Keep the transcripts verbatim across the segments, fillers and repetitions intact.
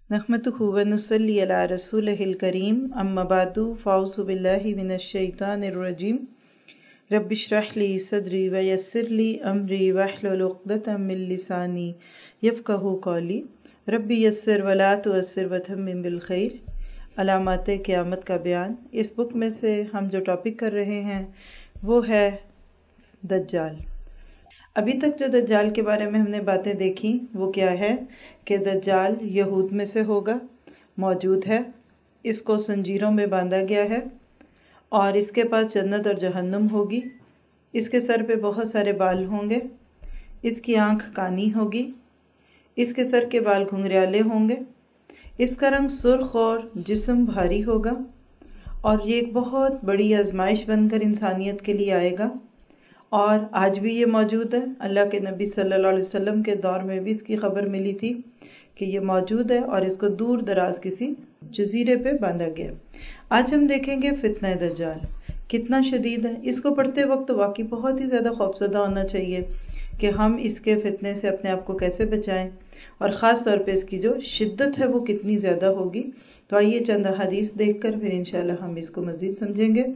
नहमदुहु व नुसल्ली अला रसूलिहिल करीम अम्मा बादु फ़ाऊज़ु बिल्लाहि मिनश शैतानिर रजीम रब्बि इश्रह ली सदरी व यस्सिर ली अमरी वहलुल उक़दतम मिन लिसानी यफ़क़हू क़ौली रब्बि यस्सिर व ला तुअस्सिर व तम्मिम बिल खैर। अलामात क़यामत का बयान। इस बुक में से हम जो टॉपिक कर रहे हैं वो है दज्जाल। अभी तक जो दज्जाल के बारे में हमने बातें देखी वो क्या है कि दज्जाल यहूद में से होगा, मौजूद है, इसको जंजीरों में बांधा गया है और इसके पास जन्नत और जहन्नुम होगी। इसके सर पे बहुत सारे बाल होंगे, इसकी आंख कानी होगी, इसके सर के बाल घुंघराले होंगे, इसका रंग सुर्ख और जिस्म भारी होगा और ये एक बहुत बड़ी आजमाइश बनकर इंसानियत के लिए आएगा। और आज भी ये मौजूद है। अल्लाह के नबी सल्लल्लाहु अलैहि वसल्लम के दौर में भी इसकी खबर मिली थी कि ये मौजूद है और इसको दूर दराज किसी जजीरे पे बांधा गया। आज हम देखेंगे फितना दज्जाल कितना शदीद है। इसको पढ़ते वक्त वाकई बहुत ही ज़्यादा खौफजदा होना चाहिए कि हम इसके फितने से अपने आप को कैसे बचाएं और ख़ास तौर पे इसकी जो शिद्दत है वो कितनी ज़्यादा होगी। तो आइए चंद हदीस देख कर फिर इंशाल्लाह हम इसको मज़ीद समझेंगे।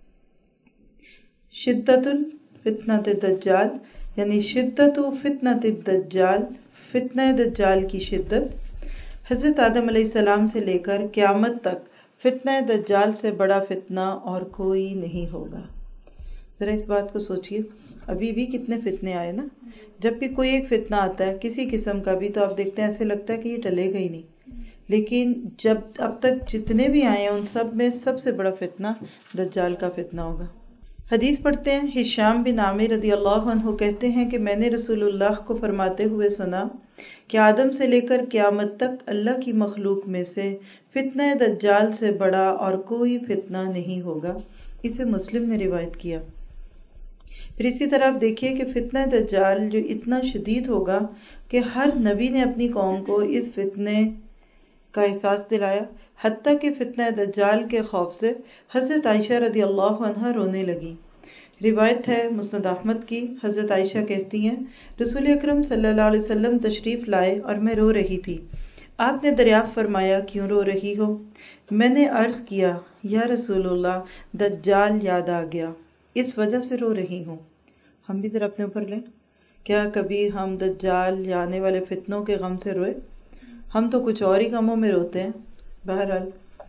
शिद्दतुल फितनत दज्जाल यानी शिद्दतु फितनत दज्जाल, फितना दज्जाल की शिद्दत। हज़रत आदम अलैहिस्सलाम से लेकर क़यामत तक फितना दज्जाल से बड़ा फितना और कोई नहीं होगा। ज़रा इस बात को सोचिए, अभी भी कितने फितने आए ना। जब भी कोई एक फितना आता है किसी किस्म का भी तो आप देखते हैं ऐसे लगता है कि ये टलेगा ही नहीं, लेकिन जब अब तक जितने भी आए हैं उन सब में सबसे बड़ा फितना दज्जाल का फितना होगा। हदीस पढ़ते हैं। हिशाम बिन आमिर रदियल्लाहु अन्हु कहते हैं कि मैंने रसूलुल्लाह को फरमाते हुए सुना कि आदम से लेकर क़यामत तक अल्लाह की मखलूक में से फितना दज्जाल से बड़ा और कोई फितना नहीं होगा। इसे मुस्लिम ने रिवायत किया। फिर इसी तरह आप देखिए कि फितना दज्जाल जो इतना शदीद होगा कि हर नबी ने अपनी कौम को इस फितने का एहसास दिलाया। हत्ता कि फितना दज्जाल के खौफ से हज़रत आयशा रदियल्लाहु अन्हा रोने लगी। रिवायत है मुस्नद अहमद की। हज़रत आयशा कहती हैं रसूल अकरम सल्लल्लाहु अलैहि वसल्लम तशरीफ़ लाए और मैं रो रही थी। आपने दरियाफ़्त फरमाया क्यों रो रही हो? मैंने अर्ज़ किया या रसूलुल्लाह दज्जाल याद आ गया, इस वजह से रो रही हूँ। हम भी ज़रा अपने ऊपर लें, क्या कभी हम दज्जाल या आने वाले फितनों के गम से रोए? हम तो कुछ और ही गमों में रोते हैं। बहरहाल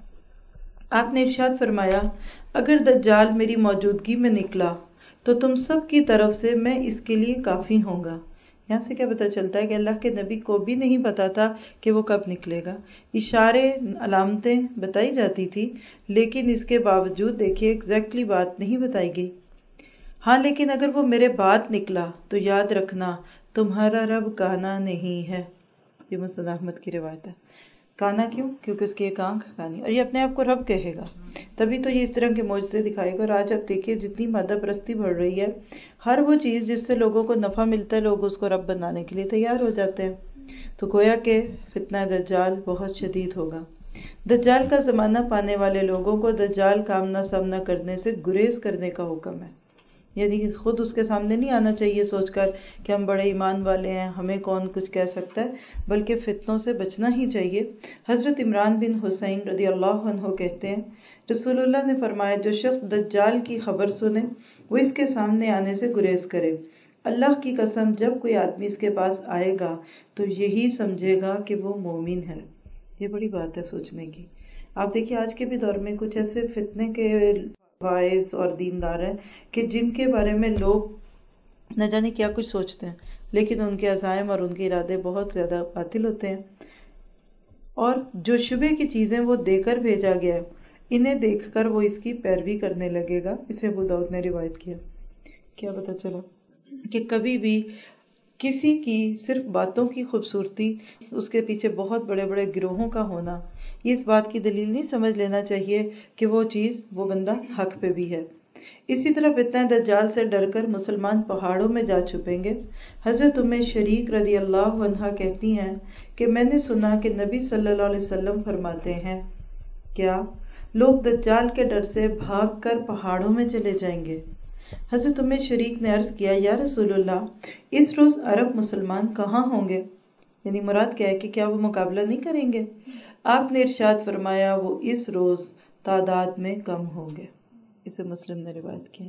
आपने इरशाद फरमाया अगर दज्जाल मेरी मौजूदगी में निकला तो तुम सब की तरफ से मैं इसके लिए काफ़ी होऊंगा। यहाँ से क्या पता चलता है कि अल्लाह के नबी को भी नहीं पता था कि वो कब निकलेगा। इशारे अलामतें बताई जाती थी लेकिन इसके बावजूद देखिए एग्जैक्टली बात नहीं बताई गई। हाँ, लेकिन अगर वो मेरे बाद निकला तो याद रखना तुम्हारा रब काना नहीं है। ये मुस्नद अहमद की रिवायत है। काना क्यों? क्योंकि उसकी एक आंख कानी, और ये अपने आप को रब कहेगा, तभी तो ये इस तरह के मोजज़े दिखाएगा। और आज आप देखिए जितनी मादा परस्ती बढ़ रही है, हर वो चीज़ जिससे लोगों को नफ़ा मिलता है लोग उसको रब बनाने के लिए तैयार हो जाते हैं। तो गोया के फितना दज्जाल बहुत शदीद होगा। दज्जाल का ज़माना पाने वाले लोगों को दज्जाल का आमना सामना करने से गुरेज करने का हुक्म है। यानी कि खुद उसके सामने नहीं आना चाहिए सोचकर कि हम बड़े ईमान वाले हैं, हमें कौन कुछ कह सकता है, बल्कि फितनों से बचना ही चाहिए। हज़रत इमरान बिन हुसैन रदियल्लाहु अन्हु कहते हैं रसूलुल्लाह ने फरमाया जो शख्स दज्जाल की खबर सुने वो इसके सामने आने से गुरेज करे। अल्लाह की कसम जब कोई आदमी इसके पास आएगा तो यही समझेगा कि वो मोमिन है। ये बड़ी बात है सोचने की। आप देखिए आज के भी दौर में कुछ ऐसे फितने के वाइज और दीनदार हैं कि जिनके बारे में लोग न जाने क्या कुछ सोचते हैं, लेकिन उनके अज़ाइम और उनके इरादे बहुत ज़्यादा बातिल होते हैं। और जो शुबे की चीज़ें वो देकर भेजा गया है, इन्हें देखकर वो इसकी पैरवी करने लगेगा। इसे अबू दाऊद ने रिवायत किया। क्या पता चला कि कभी भी किसी की सिर्फ बातों की खूबसूरती, उसके पीछे बहुत बड़े बड़े गिरोहों का होना, ये इस बात की दलील नहीं समझ लेना चाहिए कि वो चीज़ वो बंदा हक पे भी है। इसी तरह फितना दज्जाल से डरकर मुसलमान पहाड़ों में जा छुपेंगे। हज़रत उम्मे शरीक रदी अल्लाह अन्हा कहती हैं कि मैंने सुना कि नबी सल्लल्लाहु अलैहि वसल्लम फरमाते हैं क्या लोग दज्जाल के डर से भाग कर पहाड़ों में चले जाएंगे। हज़रत उम्मे शरीक ने अर्ज़ किया या रसूलुल्लाह इस रोज़ अरब मुसलमान कहाँ होंगे? یعنی مراد کیا ہے کہ کیا وہ مقابلہ نہیں کریں گے؟ آپ نے ارشاد فرمایا وہ اس روز تعداد میں کم ہوں گے۔ اسے مسلم نے روایت کیا۔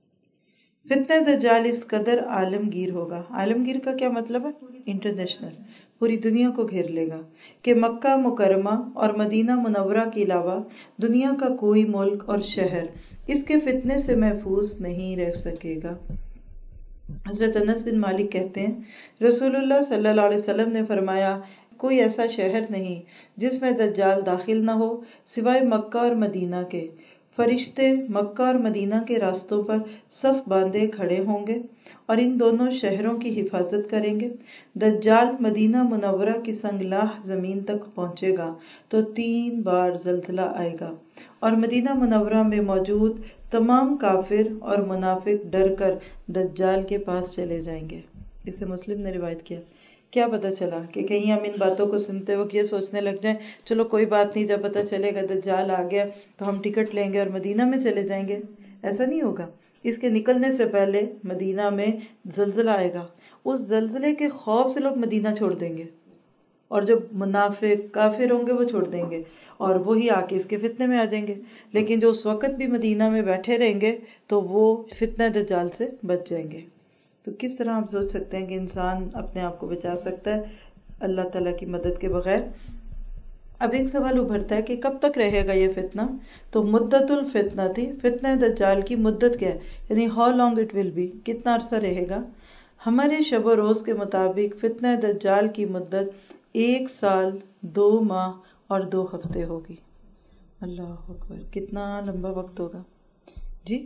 فتنہ دجال اس قدر عالمگیر ہوگا، عالمگیر کا کیا مطلب ہے؟ انٹرنیشنل، پوری دنیا کو گھیر لے گا، کہ مکہ مکرمہ اور مدینہ منورہ کے علاوہ دنیا کا کوئی ملک اور شہر اس کے فتنے سے محفوظ نہیں رہ سکے گا۔ حضرت انس بن مالک کہتے ہیں رسول اللہ صلی اللہ علیہ وسلم نے فرمایا کوئی ایسا شہر نہیں جس میں دجال داخل نہ ہو سوائے مکہ اور مدینہ کے۔ فرشتے مکہ اور مدینہ کے راستوں پر صف باندھے کھڑے ہوں گے اور ان دونوں شہروں کی حفاظت کریں گے۔ دجال مدینہ منورہ کی سنگلاہ زمین تک پہنچے گا تو تین بار زلزلہ آئے گا اور مدینہ منورہ میں موجود تمام کافر اور منافق ڈر کر دجال کے پاس چلے جائیں گے۔ اسے مسلم نے روایت کیا۔ کیا پتہ چلا کہ کہیں ہم ان باتوں کو سنتے وقت یہ سوچنے لگ جائیں چلو کوئی بات نہیں، جب پتہ چلے گا دجال آ گیا تو ہم ٹکٹ لیں گے اور مدینہ میں چلے جائیں گے۔ ایسا نہیں ہوگا۔ اس کے نکلنے سے پہلے مدینہ میں زلزلہ آئے گا، اس زلزلے کے خوف سے لوگ مدینہ چھوڑ دیں گے اور جو منافق کافر ہوں گے وہ چھوڑ دیں گے اور وہی آ کے اس کے فتنے میں آ جائیں گے، لیکن جو اس وقت بھی مدینہ میں بیٹھے رہیں گے تو وہ فتنہ دجال سے بچ جائیں گے۔ تو کس طرح آپ سوچ سکتے ہیں کہ انسان اپنے آپ کو بچا سکتا ہے اللہ تعالیٰ کی مدد کے بغیر؟ اب ایک سوال ابھرتا ہے کہ کب تک رہے گا یہ فتنہ؟ تو مدت الفتنہ تھی، فتنہ دجال کی مدت کیا ہے، یعنی how long it will be, کتنا عرصہ رہے گا؟ ہمارے شب و روز کے مطابق فتنہ دجال کی مدت ایک سال دو ماہ اور دو ہفتے ہوگی۔ اللہ اکبر، کتنا لمبا وقت ہوگا جی؟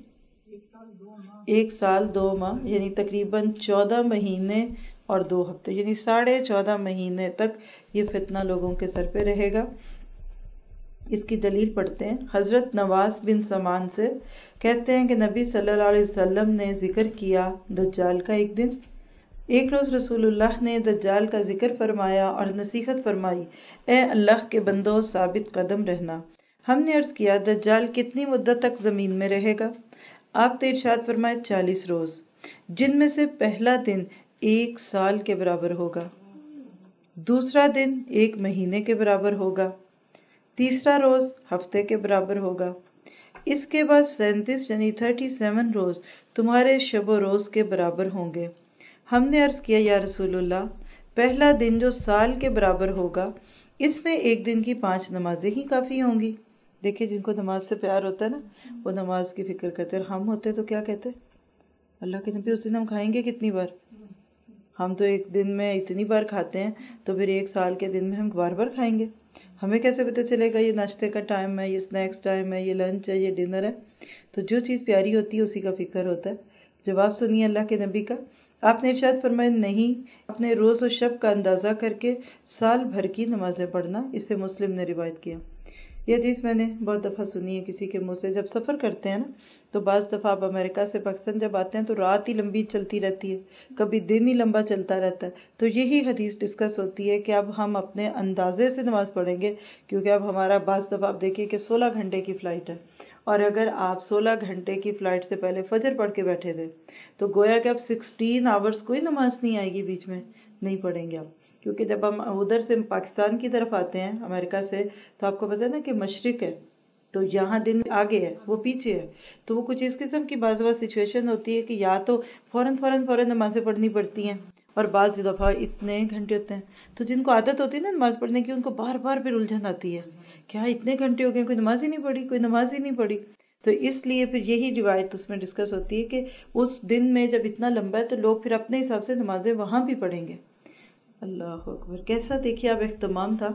ایک سال دو ماہ یعنی تقریباً چودہ مہینے اور دو ہفتے، یعنی ساڑھے چودہ مہینے تک یہ فتنہ لوگوں کے سر پہ رہے گا۔ اس کی دلیل پڑھتے ہیں، حضرت نواس بن سمان سے کہتے ہیں کہ نبی صلی اللہ علیہ وسلم نے ذکر کیا دجال کا ایک دن۔ ایک روز رسول اللہ نے دجال کا ذکر فرمایا اور نصیحت فرمائی، اے اللہ کے بندو ثابت قدم رہنا۔ ہم نے عرض کیا دجال کتنی مدت تک زمین میں رہے گا؟ آپ نے ارشاد فرمایا چالیس روز، جن میں سے پہلا دن ایک سال کے برابر ہوگا، دوسرا دن ایک مہینے کے برابر ہوگا، تیسرا روز ہفتے کے برابر ہوگا، اس کے بعد سینتیس یعنی تھرٹی سیون روز تمہارے شب و روز کے برابر ہوں گے۔ ہم نے عرض کیا یا رسول اللہ، پہلا دن جو سال کے برابر ہوگا اس میں ایک دن کی پانچ نمازیں ہی کافی ہوں گی۔ دیکھیں جن کو نماز سے پیار ہوتا ہے نا وہ نماز کی فکر کرتے ہیں، اور ہم ہوتے تو کیا کہتے اللہ کے نبی اس دن ہم کھائیں گے کتنی بار؟ ہم تو ایک دن میں اتنی بار کھاتے ہیں تو پھر ایک سال کے دن میں ہم بار بار کھائیں گے۔ ہمیں کیسے پتہ چلے گا یہ ناشتے کا ٹائم ہے، یہ سنیکس ٹائم ہے، یہ لنچ ہے، یہ ڈنر ہے؟ تو جو چیز پیاری ہوتی ہے اسی کا فکر ہوتا ہے۔ جواب سنیے اللہ کے نبی کا، آپ نے ارشاد فرمایا نہیں، اپنے روز و شب کا اندازہ کر کے سال بھر کی نمازیں پڑھنا۔ اسے مسلم نے روایت کیا۔ یہ حدیث میں نے بہت دفعہ سنی ہے کسی کے منہ سے، جب سفر کرتے ہیں نا تو بعض دفعہ آپ امریکہ سے پاکستان جب آتے ہیں تو رات ہی لمبی چلتی رہتی ہے، کبھی دن ہی لمبا چلتا رہتا ہے، تو یہی حدیث ڈسکس ہوتی ہے کہ اب ہم اپنے اندازے سے نماز پڑھیں گے، کیونکہ اب ہمارا بعض دفعہ آپ دیکھیے کہ سولہ گھنٹے کی فلائٹ ہے، اور اگر آپ سولہ گھنٹے کی فلائٹ سے پہلے فجر پڑھ کے بیٹھے تھے تو گویا کہ اب سکسٹین آورز کوئی نماز نہیں آئے گی بیچ میں، نہیں پڑھیں گے آپ، کیونکہ جب ہم ادھر سے پاکستان کی طرف آتے ہیں امریکہ سے تو آپ کو پتہ ہے نا کہ مشرق ہے تو یہاں دن آگے ہے وہ پیچھے ہے، تو وہ کچھ اس قسم کی بعض بعض سچویشن ہوتی ہے کہ یا تو فوراً فوراً فوراً نمازیں پڑھنی پڑتی ہیں، اور بعض دفعہ اتنے گھنٹے ہوتے ہیں تو جن کو عادت ہوتی ہے نا نماز پڑھنے کی ان کو بار بار پھر الجھن آتی ہے کہ ہاں اتنے گھنٹے ہو گئے کوئی نماز ہی نہیں پڑھی، کوئی نماز ہی نہیں پڑھی۔ تو اس لیے پھر یہی روایت اس میں ڈسکس ہوتی ہے کہ اس دن میں جب اتنا لمبا ہے تو لوگ پھر اپنے حساب سے نمازیں وہاں بھی پڑھیں گے۔ اللہ اکبر، کیسا دیکھیے اب اہتمام تھا۔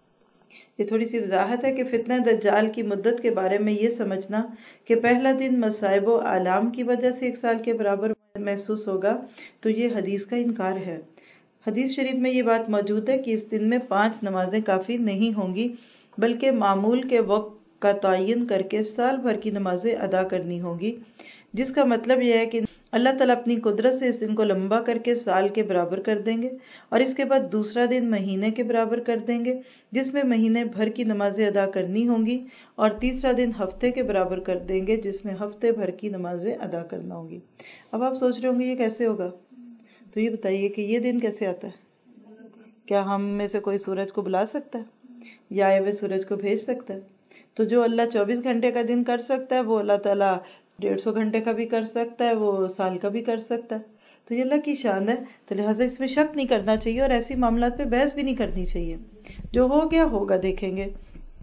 یہ تھوڑی سی وضاحت ہے کہ فتنہ دجال کی مدت کے بارے میں یہ سمجھنا کہ پہلا دن مصائب و آلام کی وجہ سے ایک سال کے برابر محسوس ہوگا تو یہ حدیث کا انکار ہے۔ حدیث شریف میں یہ بات موجود ہے کہ اس دن میں پانچ نمازیں کافی نہیں ہوں گی، بلکہ معمول کے وقت کا تعین کر کے سال بھر کی نمازیں ادا کرنی ہوں گی، جس کا مطلب یہ ہے کہ اللہ تعالیٰ اپنی قدرت سے اس دن کو لمبا کر کے سال کے برابر کر دیں گے، اور اس کے بعد دوسرا دن مہینے کے برابر کر دیں گے جس میں مہینے بھر کی نمازیں ادا کرنی ہوں گی، اور تیسرا دن ہفتے کے برابر کر دیں گے جس میں ہفتے بھر کی نمازیں ادا کرنا ہوں گی۔ اب آپ سوچ رہے ہوں گے یہ کیسے ہوگا؟ تو یہ بتائیے کہ یہ دن کیسے آتا ہے؟ کیا ہم میں سے کوئی سورج کو بلا سکتا ہے یا آئے ہوئے سورج کو بھیج سکتا ہے؟ تو جو اللہ چوبیس گھنٹے کا دن کر سکتا ہے وہ اللہ تعالیٰ ڈیڑھ سو گھنٹے کا بھی کر سکتا ہے، وہ سال کا بھی کر سکتا ہے. تو یہ اللہ کی شان ہے، تو لہٰذا اس میں شک نہیں کرنا چاہیے اور ایسی معاملات پہ بحث بھی نہیں کرنی چاہیے. جو ہو گیا ہوگا، دیکھیں گے.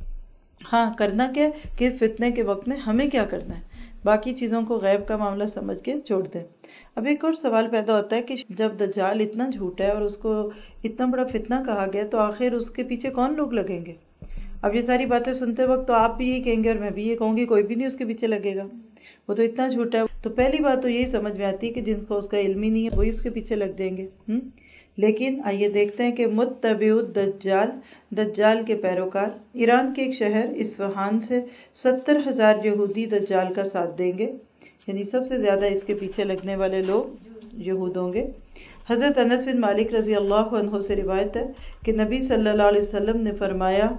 ہاں کرنا کیا کہ اس فتنے کے وقت میں ہمیں کیا کرنا ہے، باقی چیزوں کو غیب کا معاملہ سمجھ کے چھوڑ دیں. اب ایک اور سوال پیدا ہوتا ہے کہ جب دجال اتنا جھوٹا ہے اور اس کو اتنا بڑا فتنہ کہا گیا تو آخر اس کے پیچھے کون لوگ لگیں گے؟ اب یہ ساری باتیں سنتے وقت تو آپ بھی یہی کہیں گے اور میں بھی یہ کہوں گی کوئی بھی نہیں اس کے پیچھے لگے گا، وہ تو اتنا جھوٹا ہے. تو پہلی بات تو یہی سمجھ میں آتی ہے کہ جن کو اس کا علم ہی نہیں ہے وہی اس کے پیچھے لگ جائیں گے. لیکن آئیے دیکھتے ہیں کہ متبع الدجال، دجال کے پیروکار ایران کے ایک شہر اصفہان سے ستر ہزار یہودی دجال کا ساتھ دیں گے، یعنی سب سے زیادہ اس کے پیچھے لگنے والے لوگ یہود ہوں گے. حضرت انس بن مالک رضی اللہ عنہ سے روایت ہے کہ نبی صلی اللہ علیہ وسلم نے فرمایا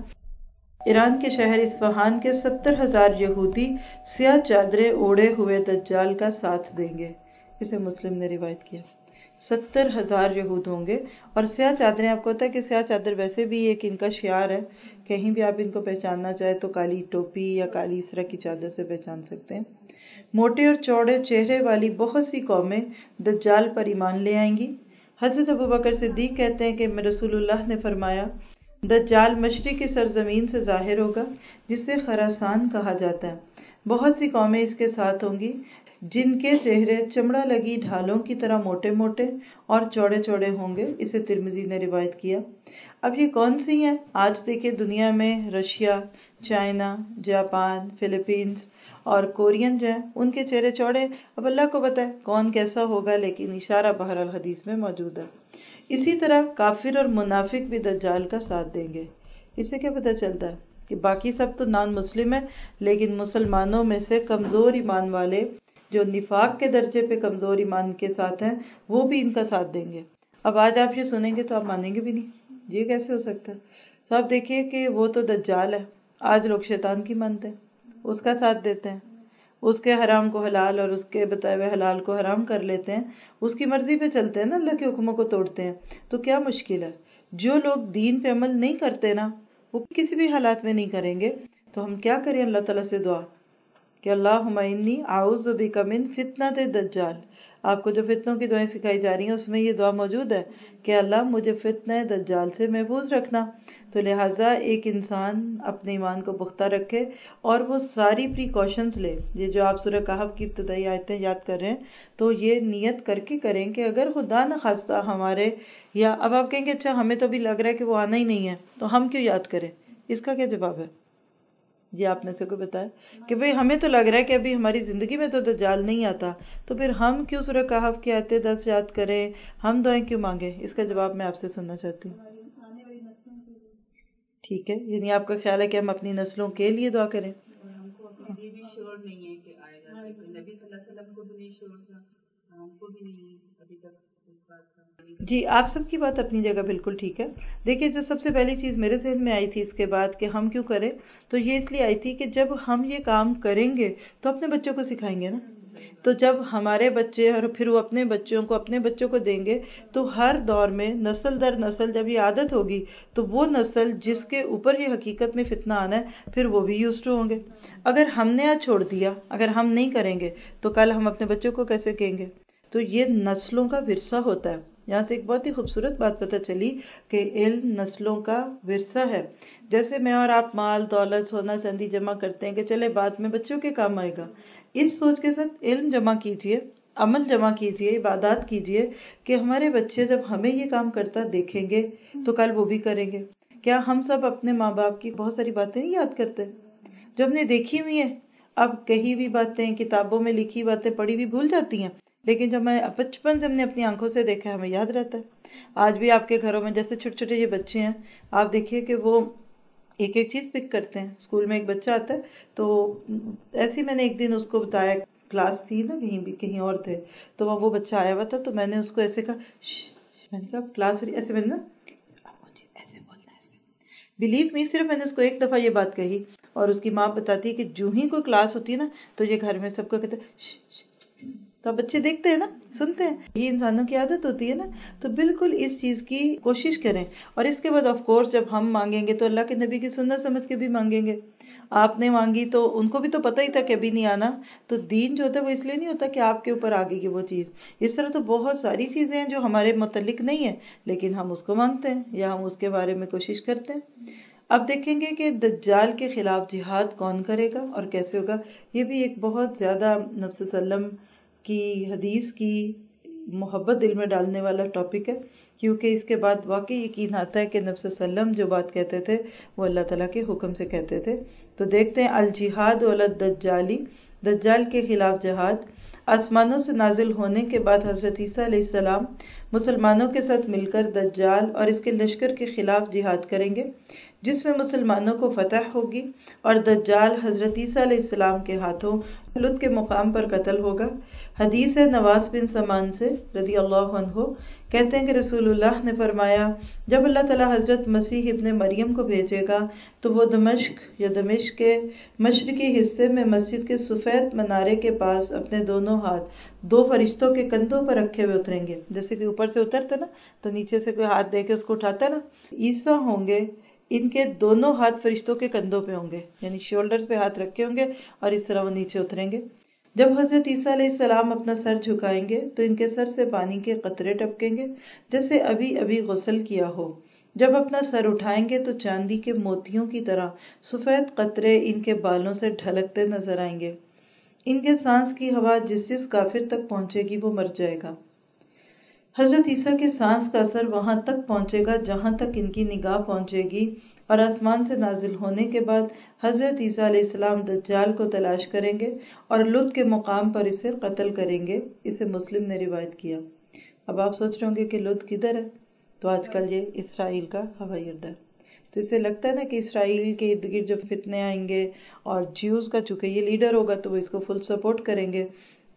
ایران کے شہر اصفہان کے ستر ہزار یہودی سیاہ چادریں اوڑے ہوئے دجال کا ساتھ دیں گے. اسے مسلم نے روایت کیا. ستر ہزار یہود ہوں گے اور سیاہ چادریں، آپ کو پتا ہے کہ سیاہ چادر ویسے بھی ایک ان کا شعار ہے، کہیں بھی آپ ان کو پہچاننا چاہے تو کالی ٹوپی یا کالی اس طرح کی چادر سے پہچان سکتے ہیں. موٹے اور چوڑے چہرے والی بہت سی قومیں دجال پر ایمان لے آئیں گی. حضرت ابوبکر صدیق کہتے ہیں کہ رسول اللہ نے فرمایا دجال مشرق کی سرزمین سے ظاہر ہوگا جسے خراسان کہا جاتا ہے. بہت سی قومیں اس کے ساتھ ہوں گی جن کے چہرے چمڑا لگی ڈھالوں کی طرح موٹے موٹے اور چوڑے چوڑے ہوں گے. اسے ترمذی نے روایت کیا. اب یہ کون سی ہیں؟ آج دیکھیں دنیا میں رشیا، چائنا، جاپان، فلپینز اور کورین جو ہیں ان کے چہرے چوڑے. اب اللہ کو پتہ ہے کون کیسا ہوگا، لیکن اشارہ بہرحال حدیث میں موجود ہے. اسی طرح کافر اور منافق بھی دجال کا ساتھ دیں گے. اس سے کیا پتہ چلتا ہے کہ باقی سب تو نان مسلم ہے، لیکن مسلمانوں میں سے کمزور ایمان والے جو نفاق کے درجے پہ کمزور ایمان کے ساتھ ہیں وہ بھی ان کا ساتھ دیں گے. اب آج آپ یہ سنیں گے تو آپ مانیں گے بھی نہیں، یہ کیسے ہو سکتا ہے؟ تو آپ دیکھیے کہ وہ تو دجال ہے. آج لوگ شیطان کی مانتے ہیں، اس کا ساتھ دیتے ہیں، اس کے حرام کو حلال اور اس کے بتائے ہوئے حلال کو حرام کر لیتے ہیں، اس کی مرضی پہ چلتے ہیں نا، اللہ کے حکموں کو توڑتے ہیں. تو کیا مشکل ہے؟ جو لوگ دین پہ عمل نہیں کرتے نا وہ کسی بھی حالات میں نہیں کریں گے. تو ہم کیا کریں؟ اللہ تعالیٰ سے دعا کہ اللہم انی اعوذ بک من فتنۃ الدجال. آپ کو جو فتنوں کی دعائیں سکھائی جا رہی ہیں اس میں یہ دعا موجود ہے کہ اللہ مجھے فتنہ دجال سے محفوظ رکھنا. تو لہٰذا ایک انسان اپنے ایمان کو پختہ رکھے اور وہ ساری پریکاشنز لے. یہ جو آپ سورہ کہف کی ابتدائی آیتیں یاد کر رہے ہیں تو یہ نیت کر کے کریں کہ اگر خدا نہ خواستہ ہمارے، یا اب آپ کہیں گے اچھا ہمیں تو بھی لگ رہا ہے کہ وہ آنا ہی نہیں ہے تو ہم کیوں یاد کریں؟ اس کا کیا جواب ہے؟ یہ آپ میں سے کوئی بتائے کہ بھئی ہمیں تو لگ رہا ہے کہ ابھی ہماری زندگی میں تو دجال نہیں آتا، تو پھر ہم کیوں سورہ کہف کی آیتیں دس یاد کریں، ہم دعائیں کیوں مانگیں؟ اس کا جواب میں آپ سے سننا چاہتی ہوں. ٹھیک ہے، یعنی آپ کا خیال ہے کہ ہم اپنی نسلوں کے لیے دعا کریں. ہم کو اپنے لیے بھی شور نہیں ہے کہ آئے گا، نبی صلی اللہ علیہ وسلم کو بھی نہیں شور تھا، ہم کو بھی نہیں ابھی تک اس بات کا. جی آپ سب کی بات اپنی جگہ بالکل ٹھیک ہے. دیکھیے جو سب سے پہلی چیز میرے ذہن میں آئی تھی اس کے بعد کہ ہم کیوں کریں، تو یہ اس لیے آئی تھی کہ جب ہم یہ کام کریں گے تو اپنے بچوں کو سکھائیں گے نا. تو جب ہمارے بچے اور پھر وہ اپنے بچوں کو اپنے بچوں کو دیں گے تو ہر دور میں نسل در نسل جب یہ عادت ہوگی تو وہ نسل جس کے اوپر یہ حقیقت میں فتنہ آنا ہے پھر وہ بھی یوز ٹو ہوں گے. اگر ہم نے آج چھوڑ دیا، اگر ہم نہیں کریں گے تو کل ہم اپنے بچوں کو کیسے کہیں گے؟ تو یہ نسلوں کا ورثہ ہوتا ہے. یہاں سے ایک بہت ہی خوبصورت بات پتہ چلی کہ علم نسلوں کا ورثہ ہے. جیسے میں اور آپ مال دولت سونا چاندی جمع کرتے ہیں کہ چلے بعد میں بچوں کے کام آئے گا، اس سوچ کے ساتھ علم جمع کیجئے، عمل جمع کیجئے، عبادات کیجئے کہ ہمارے بچے جب ہمیں یہ کام کرتا دیکھیں گے تو کل وہ بھی کریں گے. کیا ہم سب اپنے ماں باپ کی بہت ساری باتیں نہیں یاد کرتے جو ہم نے دیکھی ہوئی ہیں؟ اب کہی ہوئی باتیں، کتابوں میں لکھی باتیں پڑھی ہوئی بھول جاتی ہیں، لیکن جب میں بچپن سے ہم نے اپنی آنکھوں سے دیکھا ہمیں یاد رہتا ہے. آج بھی آپ کے گھروں میں جیسے چھوٹے چھوٹے یہ بچے ہیں، آپ دیکھیے کہ وہ ایک ایک چیز پک کرتے ہیں. اسکول میں ایک بچہ آتا ہے تو ایسے ہی میں نے ایک دن اس کو بتایا، کلاس تھی نا کہیں بھی کہیں اور تھے تو وہ بچہ آیا ہوا تھا تو میں نے اس کو ایسے کہا، میں نے کہا کلاس ایسے، میں نے ایسے بولنا ایسے. بلیو می صرف میں نے اس کو ایک دفعہ یہ بات کہی اور اس کی ماں بتاتی ہے کہ جو ہی کوئی کلاس ہوتی ہے نا تو یہ گھر میں سب کو کہتے تو بچے دیکھتے ہیں نا، سنتے ہیں، یہ انسانوں کی عادت ہوتی ہے نا. تو بالکل اس چیز کی کوشش کریں. اور اس کے بعد آف کورس جب ہم مانگیں گے تو اللہ کے نبی کی سنت سمجھ کے بھی مانگیں گے. آپ نے مانگی تو ان کو بھی تو پتہ ہی تھا کہ ابھی نہیں آنا. تو دین جو ہوتا ہے وہ اس لیے نہیں ہوتا کہ آپ کے اوپر آ گئی وہ چیز. اس طرح تو بہت ساری چیزیں ہیں جو ہمارے متعلق نہیں ہیں لیکن ہم اس کو مانگتے ہیں یا ہم اس کے بارے میں کوشش کرتے ہیں. اب دیکھیں گے کہ دجال کے خلاف جہاد کون کرے گا اور کیسے ہوگا. یہ بھی ایک بہت زیادہ نبی صلی اللہ علیہ وسلم کی حدیث کی محبت دل میں ڈالنے والا ٹاپک ہے، کیونکہ اس کے بعد واقعی یقین آتا ہے کہ نبی صلی اللہ علیہ وسلم جو بات کہتے تھے وہ اللہ تعالیٰ کے حکم سے کہتے تھے. تو دیکھتے ہیں الجہاد علی الدجالی، دجال کے خلاف جہاد. آسمانوں سے نازل ہونے کے بعد حضرت عیسیٰ علیہ السلام مسلمانوں کے ساتھ مل کر دجال اور اس کے لشکر کے خلاف جہاد کریں گے، جس میں مسلمانوں کو فتح ہوگی اور دجال حضرت عیسیٰ علیہ السلام کے ہاتھوں لط کے مقام پر قتل ہوگا. حدیث ہے نواس بن سمان سے رضی اللہ عنہ، کہتے ہیں کہ رسول اللہ نے فرمایا جب اللہ تعالیٰ حضرت مسیح ابن مریم کو بھیجے گا تو وہ دمشق یا دمشق کے مشرقی حصے میں مسجد کے سفید منارے کے پاس اپنے دونوں ہاتھ دو فرشتوں کے کندھوں پر رکھے ہوئے اتریں گے. جیسے کہ اوپر سے اترتے نا تو نیچے سے کوئی ہاتھ دے کے اس کو اٹھاتا ہے نا، عیسیٰ ہوں گے، ان کے دونوں ہاتھ فرشتوں کے کندھوں پہ ہوں گے، یعنی شولڈرز پہ ہاتھ رکھے ہوں گے اور اس طرح وہ نیچے اتریں گے. جب حضرت عیسیٰ علیہ السلام اپنا سر جھکائیں گے تو ان کے سر سے پانی کے قطرے ٹپکیں گے جیسے ابھی ابھی غسل کیا ہو. جب اپنا سر اٹھائیں گے تو چاندی کے موتیوں کی طرح سفید قطرے ان کے بالوں سے ڈھلکتے نظر آئیں گے. ان کے سانس کی ہوا جس جس کافر تک پہنچے گی وہ مر جائے گا. حضرت عیسیٰ کے سانس کا اثر وہاں تک پہنچے گا جہاں تک ان کی نگاہ پہنچے گی، اور آسمان سے نازل ہونے کے بعد حضرت عیسیٰ علیہ السلام دجال کو تلاش کریں گے اور لط کے مقام پر اسے قتل کریں گے. اسے مسلم نے روایت کیا. اب آپ سوچ رہے ہوں گے کہ لط کدھر ہے؟ تو آج کل یہ اسرائیل کا ہوائی اڈا ہے. تو اسے لگتا ہے نا کہ اسرائیل کے ارد گرد جب فتنے آئیں گے اور جیوز کا چونکہ یہ لیڈر ہوگا تو وہ اس کو فل سپورٹ کریں گے.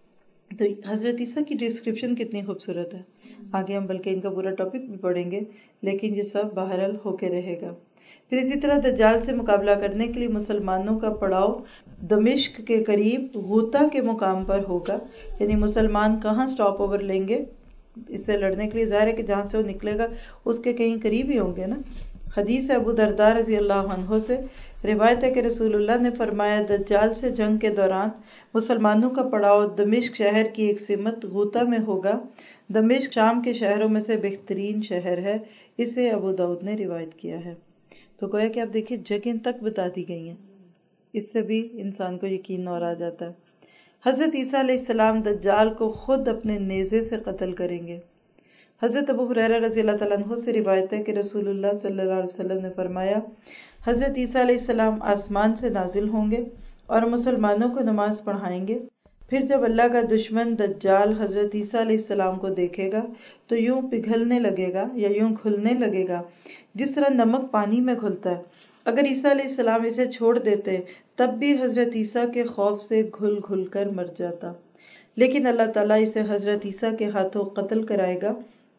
تو حضرت عیسیٰ کی ڈسکرپشن کتنی خوبصورت ہے. آگے ہم بلکہ ان کا پورا ٹاپک بھی پڑھیں گے، لیکن یہ سب بہرحال ہو کے رہے گا. پھر اسی طرح دجال سے مقابلہ کرنے کے لیے مسلمانوں کا پڑاؤ دمشق کے قریب غوطہ کے مقام پر ہوگا. یعنی مسلمان کہاں سٹاپ اوور لیں گے اس سے لڑنے کے لیے؟ ظاہر ہے کہ جہاں سے وہ نکلے گا اس کے کہیں قریب ہی ہوں گے نا. حدیث ابو درداء رضی اللہ عنہ سے روایت ہے کہ رسول اللہ نے فرمایا دجال سے جنگ کے دوران مسلمانوں کا پڑاؤ دمشق شہر کی ایک سمت غوطہ میں ہوگا. دمشق شام کے شہروں میں سے بہترین شہر ہے. اسے ابو داؤد نے روایت کیا ہے. تو گویا کہ آپ دیکھیں جگہیں تک بتا دی گئی ہیں، اس سے بھی انسان کو یقین اور آ جاتا ہے. حضرت عیسیٰ علیہ السلام دجال کو خود اپنے نیزے سے قتل کریں گے. حضرت ابو ہریرہ رضی اللہ تعالیٰ عنہ سے روایت ہے کہ رسول اللہ صلی اللہ علیہ وسلم نے فرمایا حضرت عیسیٰ علیہ السلام آسمان سے نازل ہوں گے اور مسلمانوں کو نماز پڑھائیں گے. پھر جب اللہ کا دشمن دجال حضرت عیسیٰ علیہ السلام کو دیکھے گا تو یوں پگھلنے لگے گا یا یوں کھلنے لگے گا جس طرح نمک پانی میں گھلتا ہے. اگر عیسیٰ علیہ السلام اسے چھوڑ دیتے تب بھی حضرت عیسیٰ کے خوف سے گھل گھل کر مر جاتا، لیکن اللہ تعالیٰ اسے حضرت عیسیٰ کے ہاتھوں قتل کرائے گا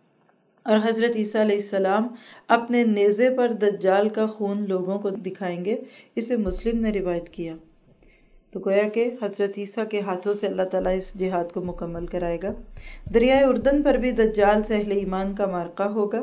اور حضرت عیسیٰ علیہ السلام اپنے نیزے پر دجال کا خون لوگوں کو دکھائیں گے. اسے مسلم نے روایت کیا. تو گویا کہ حضرت عیسیٰ کے ہاتھوں سے اللہ تعالیٰ اس جہاد کو مکمل کرائے گا. دریائے اردن پر بھی دجال سے اہل ایمان کا معرکہ ہوگا.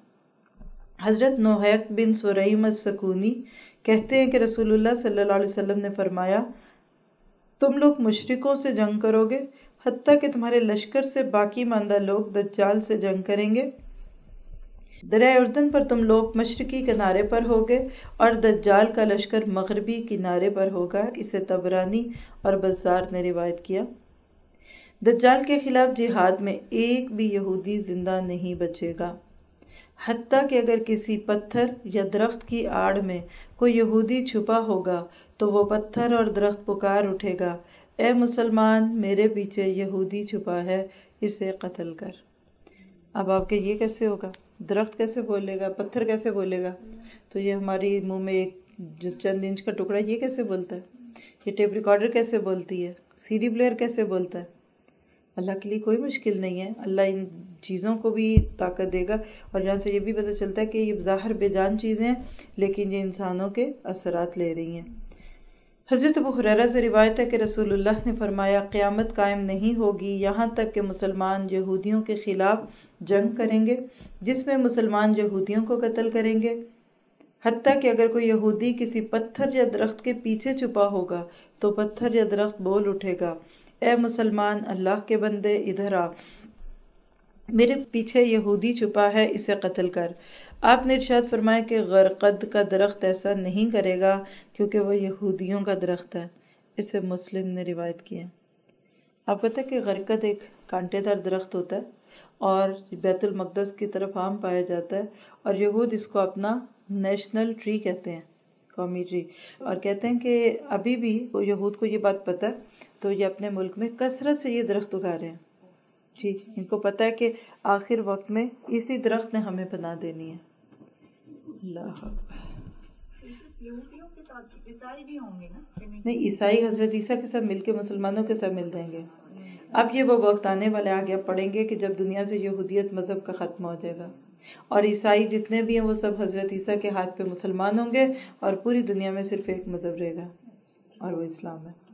حضرت نوحیق بن سریم السکونی کہتے ہیں کہ رسول اللہ صلی اللہ علیہ وسلم نے فرمایا تم لوگ مشرکوں سے جنگ کرو گے حتیٰ کہ تمہارے لشکر سے باقی ماندہ لوگ دجال سے جنگ کریں گے. دریائے اردن پر تم لوگ مشرقی کنارے پر ہوگے اور دجال کا لشکر مغربی کنارے پر ہوگا. اسے طبرانی اور بزار نے روایت کیا. دجال کے خلاف جہاد میں ایک بھی یہودی زندہ نہیں بچے گا، حتیٰ کہ اگر کسی پتھر یا درخت کی آڑ میں کوئی یہودی چھپا ہوگا تو وہ پتھر اور درخت پکار اٹھے گا اے مسلمان میرے پیچھے یہودی چھپا ہے، اسے قتل کر. اب آپ کے یہ کیسے ہوگا؟ درخت کیسے بولے گا؟ پتھر کیسے بولے گا؟ تو یہ ہماری منہ میں ایک جو چند انچ کا ٹکڑا یہ کیسے بولتا ہے؟ یہ ٹیپ ریکارڈر کیسے بولتی ہے؟ سی ڈی پلیئر کیسے بولتا ہے؟ اللہ کے لیے کوئی مشکل نہیں ہے. اللہ ان چیزوں کو بھی طاقت دے گا. اور یہاں سے یہ بھی پتہ چلتا ہے کہ یہ ظاہر بے جان چیزیں ہیں لیکن یہ انسانوں کے اثرات لے رہی ہیں. حضرت ابو ہریرہ سے روایت ہے کہ رسول اللہ نے فرمایا قیامت قائم نہیں ہوگی یہاں تک کہ مسلمان یہودیوں کے خلاف جنگ کریں گے جس میں مسلمان یہودیوں کو قتل کریں گے، حتیٰ کہ اگر کوئی یہودی کسی پتھر یا درخت کے پیچھے چھپا ہوگا تو پتھر یا درخت بول اٹھے گا، اے مسلمان اللہ کے بندے ادھر آ، میرے پیچھے یہودی چھپا ہے اسے قتل کر۔ آپ نے ارشاد فرمایا کہ غرقد کا درخت ایسا نہیں کرے گا کیونکہ وہ یہودیوں کا درخت ہے، اسے مسلم نے روایت کیا۔ آپ کو پتہ ہے کہ غرقد ایک کانٹے دار درخت ہوتا ہے اور بیت المقدس کی طرف عام پایا جاتا ہے، اور یہود اس کو اپنا نیشنل ٹری کہتے ہیں، قومی ٹری، اور کہتے ہیں کہ ابھی بھی یہود کو یہ بات پتہ ہے تو یہ اپنے ملک میں کثرت سے یہ درخت اگا رہے ہیں۔ جی، ان کو پتہ ہے کہ آخر وقت میں اسی درخت نے ہمیں پناہ دینی ہے۔ اللہ اکبر۔ یہودیوں کے ساتھ عیسائی بھی ہوں گے نا؟ نہیں، عیسائی حضرت عیسیٰ کے ساتھ مل کے مسلمانوں کے ساتھ مل جائیں گے۔ اب یہ وہ وقت آنے والے آگے آپ پڑھیں گے کہ جب دنیا سے یہودیت مذہب کا ختم ہو جائے گا، اور عیسائی جتنے بھی ہیں وہ سب حضرت عیسیٰ کے ہاتھ پہ مسلمان ہوں گے، اور پوری دنیا میں صرف ایک مذہب رہے گا اور وہ اسلام ہے۔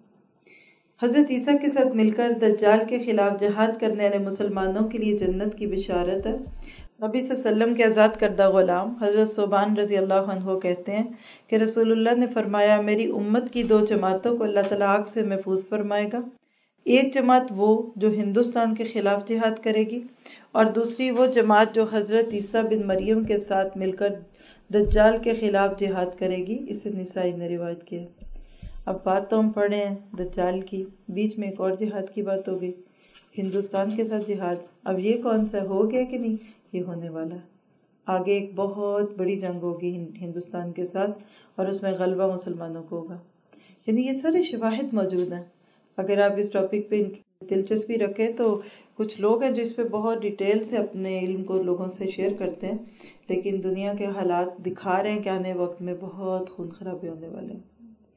حضرت عیسیٰ کے ساتھ مل کر دجال کے خلاف جہاد کرنے والے مسلمانوں کے لیے جنت کی بشارت ہے۔ نبی صلی اللہ علیہ وسلم کے آزاد کردہ غلام حضرت ثوبان رضی اللہ عنہ کہتے ہیں کہ رسول اللہ نے فرمایا میری امت کی دو جماعتوں کو اللہ تعالیٰ آگ سے محفوظ فرمائے گا، ایک جماعت وہ جو ہندوستان کے خلاف جہاد کرے گی، اور دوسری وہ جماعت جو حضرت عیسیٰ بن مریم کے ساتھ مل کر دجال کے خلاف جہاد کرے گی، اسے نسائی نے روایت کیا۔ اب بات تو ہم پڑھ رہے ہیں دجال کی، بیچ میں ایک اور جہاد کی بات ہو گئی، ہندوستان کے ساتھ جہاد۔ اب یہ کون سا ہو گیا کہ نہیں؟ یہ ہونے والا ہے۔ آگے ایک بہت بڑی جنگ ہوگی ہندوستان کے ساتھ، اور اس میں غلبہ مسلمانوں کو ہوگا۔ یعنی یہ سارے شواہد موجود ہیں۔ اگر آپ اس ٹاپک پہ دلچسپی رکھیں تو کچھ لوگ ہیں جو اس پہ بہت ڈیٹیل سے اپنے علم کو لوگوں سے شیئر کرتے ہیں، لیکن دنیا کے حالات دکھا رہے ہیں کہ آنے وقت میں بہت خون خرابے ہونے والے ہیں۔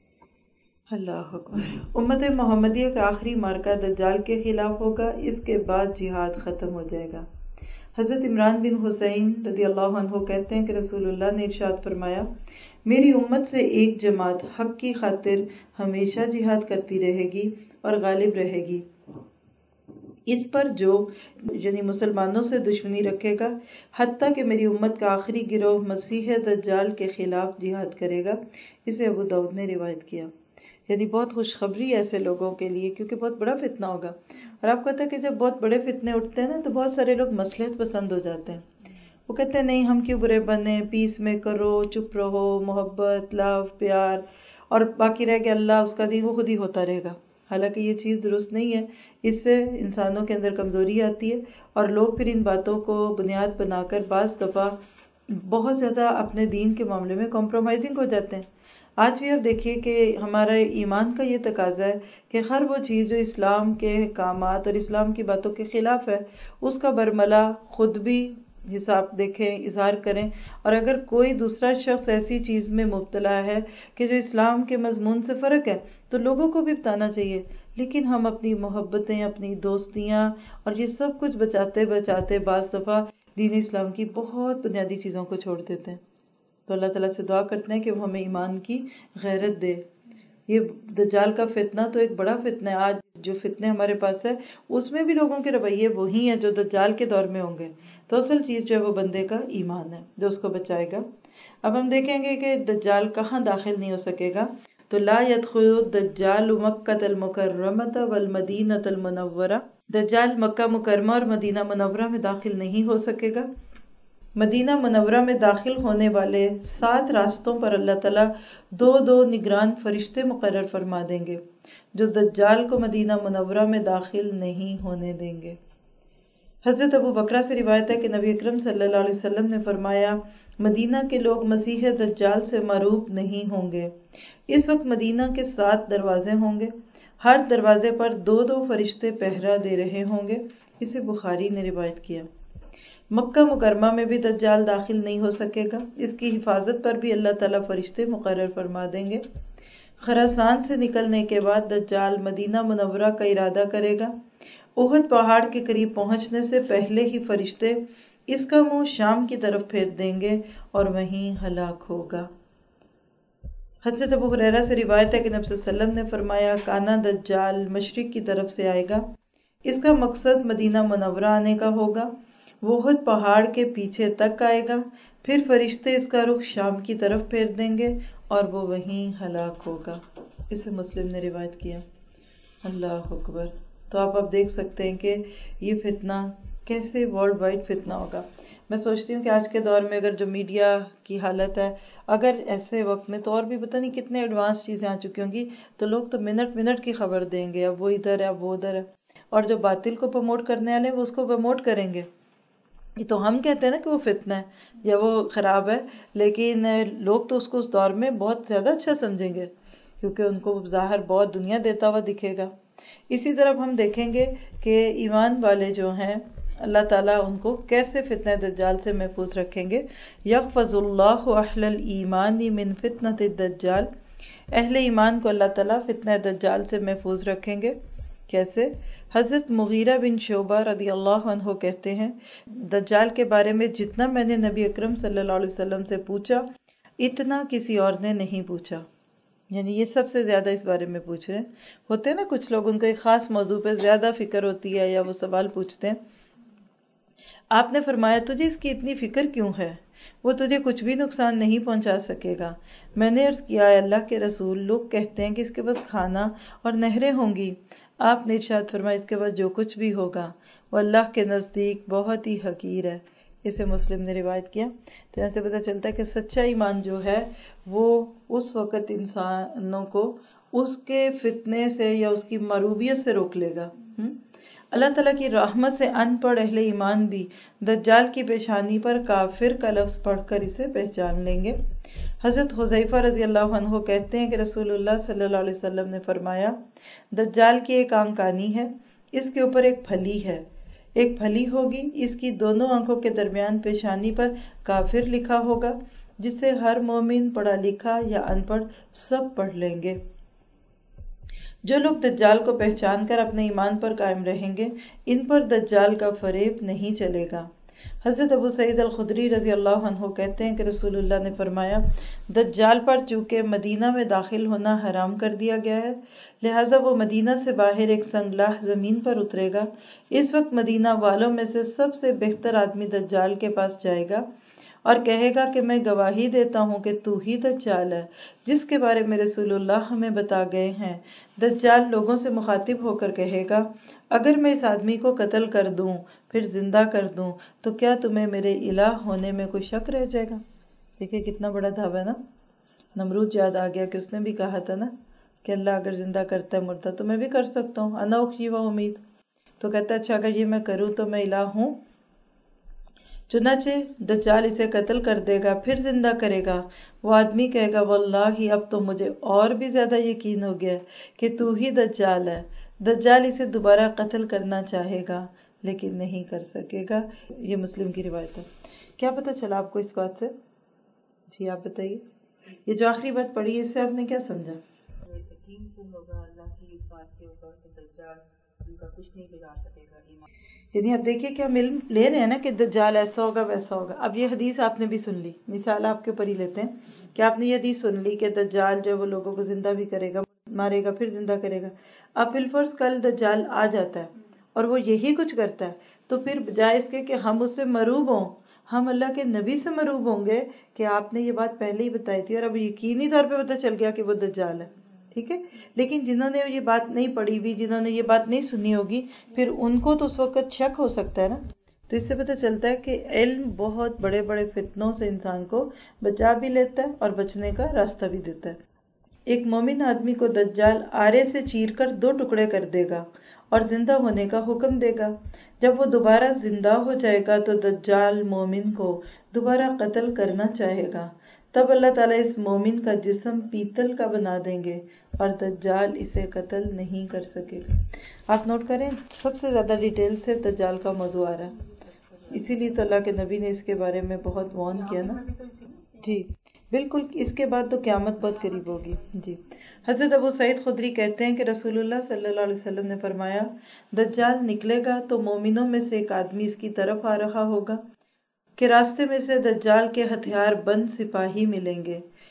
اللہ اکبر۔ امت محمدیہ کا آخری معرکہ دجال کے خلاف ہوگا، اس کے بعد جہاد ختم ہو جائے گا۔ حضرت عمران بن حسین رضی اللہ عنہ کہتے ہیں کہ رسول اللہ نے ارشاد فرمایا میری امت سے ایک جماعت حق کی خاطر ہمیشہ جہاد کرتی رہے گی اور غالب رہے گی، اس پر جو یعنی مسلمانوں سے دشمنی رکھے گا، حتیٰ کہ میری امت کا آخری گروہ مسیح دجال کے خلاف جہاد کرے گا، اسے ابو داؤد نے روایت کیا۔ یعنی بہت خوشخبری ہے ایسے لوگوں کے لیے، کیونکہ بہت بڑا فتنہ ہوگا۔ اور آپ کو پتہ ہے کہ جب بہت بڑے فتنے اٹھتے ہیں نا تو بہت سارے لوگ مصلحت پسند ہو جاتے ہیں، وہ کہتے ہیں نہیں ہم کیوں برے بنے، پیس میں کرو، چپ رہو، محبت، لو، پیار، اور باقی رہ گیا اللہ اس کا دین وہ خود ہی ہوتا رہے گا۔ حالانکہ یہ چیز درست نہیں ہے، اس سے انسانوں کے اندر کمزوری آتی ہے، اور لوگ پھر ان باتوں کو بنیاد بنا کر بعض دفعہ بہت زیادہ اپنے دین کے معاملے میں کمپرومائزنگ ہو جاتے ہیں۔ آج بھی آپ دیکھیے کہ ہمارا ایمان کا یہ تقاضا ہے کہ ہر وہ چیز جو اسلام کے احکامات اور اسلام کی باتوں کے خلاف ہے اس کا برملا خود بھی حساب دیکھیں، اظہار کریں، اور اگر کوئی دوسرا شخص ایسی چیز میں مبتلا ہے کہ جو اسلام کے مضمون سے فرق ہے تو لوگوں کو بھی بتانا چاہیے۔ لیکن ہم اپنی محبتیں، اپنی دوستیاں اور یہ سب کچھ بچاتے بچاتے بعض دفعہ دین اسلام کی بہت بنیادی چیزوں کو چھوڑ دیتے ہیں۔ تو اللہ تعالیٰ سے دعا کرتے ہیں کہ وہ ہمیں ایمان کی غیرت دے۔ یہ دجال کا فتنہ تو ایک بڑا فتنہ ہے، آج جو فتنے ہمارے پاس ہے اس میں بھی لوگوں کے رویے وہی ہیں جو دجال کے دور میں ہوں گے۔ تو اصل چیز جو ہے وہ بندے کا ایمان ہے جو اس کو بچائے گا۔ اب ہم دیکھیں گے کہ دجال کہاں داخل نہیں ہو سکے گا، تو لا يدخل الدجال مکۃ المکرمۃ والمدینۃ المنورہ، دجال مکہ مکرمہ اور مدینہ منورہ میں داخل نہیں ہو سکے گا۔ مدینہ منورہ میں داخل ہونے والے سات راستوں پر اللہ تعالیٰ دو دو نگران فرشتے مقرر فرما دیں گے جو دجال کو مدینہ منورہ میں داخل نہیں ہونے دیں گے۔ حضرت ابو بکرہ سے روایت ہے کہ نبی اکرم صلی اللہ علیہ وسلم نے فرمایا مدینہ کے لوگ مسیح دجال سے معروف نہیں ہوں گے۔ اس وقت مدینہ کے سات دروازے ہوں گے، ہر دروازے پر دو دو فرشتے پہرا دے رہے ہوں گے، اسے بخاری نے روایت کیا۔ مکہ مکرمہ میں بھی دجال داخل نہیں ہو سکے گا، اس کی حفاظت پر بھی اللہ تعالیٰ فرشتے مقرر فرما دیں گے۔ خراسان سے نکلنے کے بعد دجال مدینہ منورہ کا ارادہ کرے گا، احد پہاڑ کے قریب پہنچنے سے پہلے ہی فرشتے اس کا منہ شام کی طرف پھیر دیں گے اور وہیں ہلاک ہوگا۔ حضرت ابو ہریرہ سے روایت ہے کہ نبی صلی اللہ علیہ وسلم نے فرمایا کانا دجال مشرق کی طرف سے آئے گا، اس کا مقصد مدینہ منورہ آنے کا ہوگا، وہ خود پہاڑ کے پیچھے تک آئے گا، پھر فرشتے اس کا رخ شام کی طرف پھیر دیں گے اور وہ وہیں ہلاک ہوگا۔ اسے مسلم نے روایت کیا۔ اللہ اکبر۔ تو آپ اب دیکھ سکتے ہیں کہ یہ فتنہ کیسے ورلڈ وائڈ فتنہ ہوگا۔ میں سوچتی ہوں کہ آج کے دور میں اگر جو میڈیا کی حالت ہے، اگر ایسے وقت میں تو اور بھی پتہ نہیں کتنے ایڈوانس چیزیں آ چکی ہوں گی، تو لوگ تو منٹ منٹ کی خبر دیں گے، اب وہ ادھر ہے اب وہ ادھر ہے، اور جو باطل کو پروموٹ کرنے والے وہ اس کو پروموٹ کریں گے۔ یہ تو ہم کہتے ہیں نا کہ وہ فتنہ ہے یا وہ خراب ہے، لیکن لوگ تو اس کو اس دور میں بہت زیادہ اچھا سمجھیں گے، کیونکہ ان کو ظاہر بہت دنیا دیتا ہوا دکھے گا۔ اسی طرح ہم دیکھیں گے کہ ایمان والے جو ہیں اللہ تعالیٰ ان کو کیسے فتنہ دجال سے محفوظ رکھیں گے۔ یحفظ اللہ اہل الایمان من فتنۃ الدجال، اہل ایمان کو اللہ تعالیٰ فتنہ دجال سے محفوظ رکھیں گے۔ کیسے؟ حضرت مغیرہ بن شعبہ رضی اللہ عنہ کہتے ہیں دجال کے بارے میں جتنا میں نے نبی اکرم صلی اللہ علیہ وسلم سے پوچھا اتنا کسی اور نے نہیں پوچھا، یعنی یہ سب سے زیادہ اس بارے میں پوچھ رہے ہیں۔ ہوتے ہیں نا کچھ لوگ ان کو ایک خاص موضوع پہ زیادہ فکر ہوتی ہے یا وہ سوال پوچھتے ہیں۔ آپ نے فرمایا تجھے اس کی اتنی فکر کیوں ہے؟ وہ تجھے کچھ بھی نقصان نہیں پہنچا سکے گا۔ میں نے عرض کیا اے اللہ کے رسول، لوگ کہتے ہیں کہ اس کے پاس کھانا اور نہریں ہوں گی۔ آپ نے ارشاد فرمایا اس کے بعد جو کچھ بھی ہوگا وہ اللہ کے نزدیک بہت ہی حقیر ہے۔ اسے مسلم نے روایت کیا۔ تو ایسے پتہ چلتا ہے کہ سچا ایمان جو ہے وہ اس وقت انسانوں کو اس کے فتنے سے یا اس کی مروبیت سے روک لے گا۔ اللہ تعالیٰ کی رحمت سے ان پڑھ اہل ایمان بھی دجال کی پیشانی پر کافر کا لفظ پڑھ کر اسے پہچان لیں گے۔ حضرت حذیفہ رضی اللہ عنہ کہتے ہیں کہ رسول اللہ صلی اللہ علیہ وسلم نے فرمایا دجال کی ایک آنکھ کانی ہے، اس کے اوپر ایک پھلی ہے، ایک پھلی ہوگی، اس کی دونوں آنکھوں کے درمیان پیشانی پر کافر لکھا ہوگا، جسے ہر مومن پڑھا لکھا یا ان پڑھ سب پڑھ لیں گے۔ جو لوگ دجال کو پہچان کر اپنے ایمان پر قائم رہیں گے ان پر دجال کا فریب نہیں چلے گا۔ حضرت ابو سعید الخدری رضی اللہ عنہ کہتے ہیں کہ رسول اللہ نے فرمایا دجال پر چونکہ مدینہ میں داخل ہونا حرام کر دیا گیا ہے، لہٰذا وہ مدینہ سے باہر ایک سنگلاہ زمین پر اترے گا۔ اس وقت مدینہ والوں میں سے سب سے بہتر آدمی دجال کے پاس جائے گا اور کہے گا کہ میں گواہی دیتا ہوں کہ تو ہی دجال ہے جس کے بارے میں رسول اللہ ہمیں بتا گئے ہیں۔ دجال لوگوں سے مخاطب ہو کر کہے گا اگر میں اس آدمی کو قتل کر دوں پھر زندہ کر دوں تو کیا تمہیں میرے الہ ہونے میں کوئی شک رہ جائے گا؟ دیکھیں کتنا بڑا دعویٰ ہے نا۔ نمرود یاد آ گیا کہ اس نے بھی کہا تھا نا کہ اللہ اگر زندہ کرتا ہے مردہ تو میں بھی کر سکتا ہوں، انا احیی و امید۔ تو کہتا ہے اچھا اگر یہ میں کروں تو میں الہ ہوں؟ چنانچہ دجال اسے قتل کر دے گا پھر زندہ کرے گا۔ وہ آدمی کہے گا واللہ اب تو مجھے اور بھی زیادہ یقین ہو گیا کہ تو ہی دجال ہے۔ دجال اسے دوبارہ قتل کرنا چاہے گا لیکن نہیں کر سکے گا۔ یہ مسلم کی روایت ہے۔ کیا پتہ چلا آپ کو اس بات سے؟ جی آپ بتائیے، یہ جو آخری بات پڑھی اس سے آپ نے کیا سمجھا؟ یقین سے ہوگا اللہ کی بات کے اوپر کہ دجال ان کا کچھ نہیں بگاڑ سکے گا ایمان۔ یعنی اب دیکھیے کہ ہم علم لے رہے ہیں نا کہ دجال ایسا ہوگا ویسا ہوگا۔ اب یہ حدیث آپ نے بھی سن لی، مثال آپ کے اوپر ہی لیتے ہیں کہ آپ نے یہ حدیث سن لی کہ دجال جو وہ لوگوں کو زندہ بھی کرے گا، مارے گا پھر زندہ کرے گا۔ اب بالفرض کل دجال آ جاتا ہے اور وہ یہی کچھ کرتا ہے تو پھر بجائے اس کے کہ ہم اس سے مروب ہوں، ہم اللہ کے نبی سے مروب ہوں گے کہ آپ نے یہ بات پہلے ہی بتائی تھی اور اب یقینی طور پہ پتہ چل گیا کہ وہ دجال ہے، ٹھیک ہے۔ لیکن جنہوں نے یہ بات نہیں پڑھی ہوئی، جنہوں نے یہ بات نہیں سنی ہوگی، پھر ان کو تو اس وقت شک ہو سکتا ہے نا۔ تو اس سے پتہ چلتا ہے کہ علم بہت بڑے بڑے فتنوں سے انسان کو بچا بھی لیتا ہے اور بچنے کا راستہ بھی دیتا ہے۔ ایک مومن آدمی کو دجال آرے سے چیر کر دو ٹکڑے کر دے گا اور زندہ ہونے کا حکم دے گا۔ جب وہ دوبارہ زندہ ہو جائے گا تو دجال مومن کو دوبارہ قتل کرنا چاہے گا، تب اللہ تعالیٰ اس مومن کا جسم پیتل کا بنا دیں گے اور دجال اسے قتل نہیں کر سکے گا۔ آپ نوٹ کریں سب سے زیادہ ڈیٹیل سے دجال کا موضوع آ رہا ہے، اسی لیے تو اللہ کے نبی نے اس کے بارے میں بہت وارن کیا نا۔ جی بالکل، اس کے بعد تو قیامت بہت قریب ہوگی۔ جی حضرت ابو سعید خدری کہتے ہیں کہ رسول اللہ صلی اللہ علیہ وسلم نے فرمایا دجال نکلے گا تو مومنوں میں سے ایک آدمی اس کی طرف آ رہا ہوگا کہ راستے میں سے دجال کے ہتھیار بند سپاہی ملیں گے،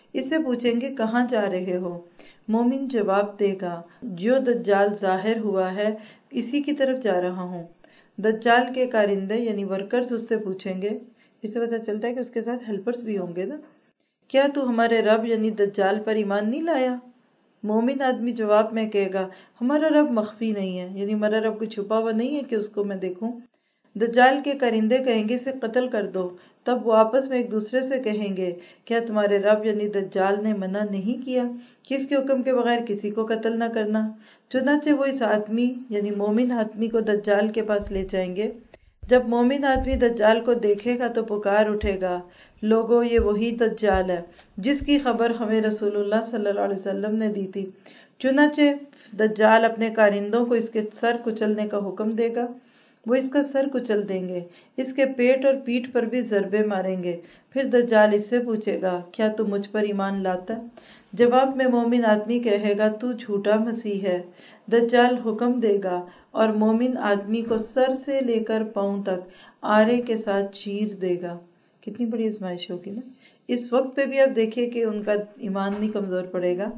اس سے پوچھیں گے کہاں جا رہے ہو؟ مومن جواب دے گا جو دجال ظاہر ہوا ہے اسی کی طرف جا رہا ہوں۔ دجال کے کارندے یعنی ورکرز اس سے پوچھیں گے، اس سے پتہ چلتا ہے کہ اس کے ساتھ ہیلپرز بھی ہوں گے نا، کیا تو ہمارے رب یعنی دجال پر ایمان نہیں لایا؟ مومن آدمی جواب میں کہے گا ہمارا رب مخفی نہیں ہے، یعنی ہمارا رب کوئی چھپا ہوا نہیں ہے کہ اس کو میں دیکھوں۔ دجال کے کرندے کہیں گے اسے قتل کر دو، تب وہ آپس میں ایک دوسرے سے کہیں گے کیا تمہارے رب یعنی دجال نے منع نہیں کیا کہ اس کے حکم کے بغیر کسی کو قتل نہ کرنا؟ چنانچہ وہ اس آدمی یعنی مومن آدمی کو دجال کے پاس لے جائیں گے۔ جب مومن آدمی دجال کو دیکھے گا تو پکار اٹھے گا، لوگوں یہ وہی دجال ہے جس کی خبر ہمیں رسول اللہ صلی اللہ علیہ وسلم نے دی تھی۔ چنانچہ دجال اپنے کارندوں کو اس کے سر کچلنے کا حکم دے گا، وہ اس کا سر کچل دیں گے، اس کے پیٹ اور پیٹھ پر بھی ضربے ماریں گے۔ پھر دجال اس سے پوچھے گا کیا تو مجھ پر ایمان لاتا ہے؟ جواب میں مومن آدمی کہے گا تو جھوٹا مسیح ہے۔ دجال حکم دے گا اور مومن آدمی کو سر سے لے کر پاؤں تک آرے کے ساتھ چیر دے گا۔ کتنی بڑی آزمائش ہوگی نا۔ اس وقت پہ بھی آپ دیکھیے کہ ان کا ایمان نہیں کمزور پڑے گا۔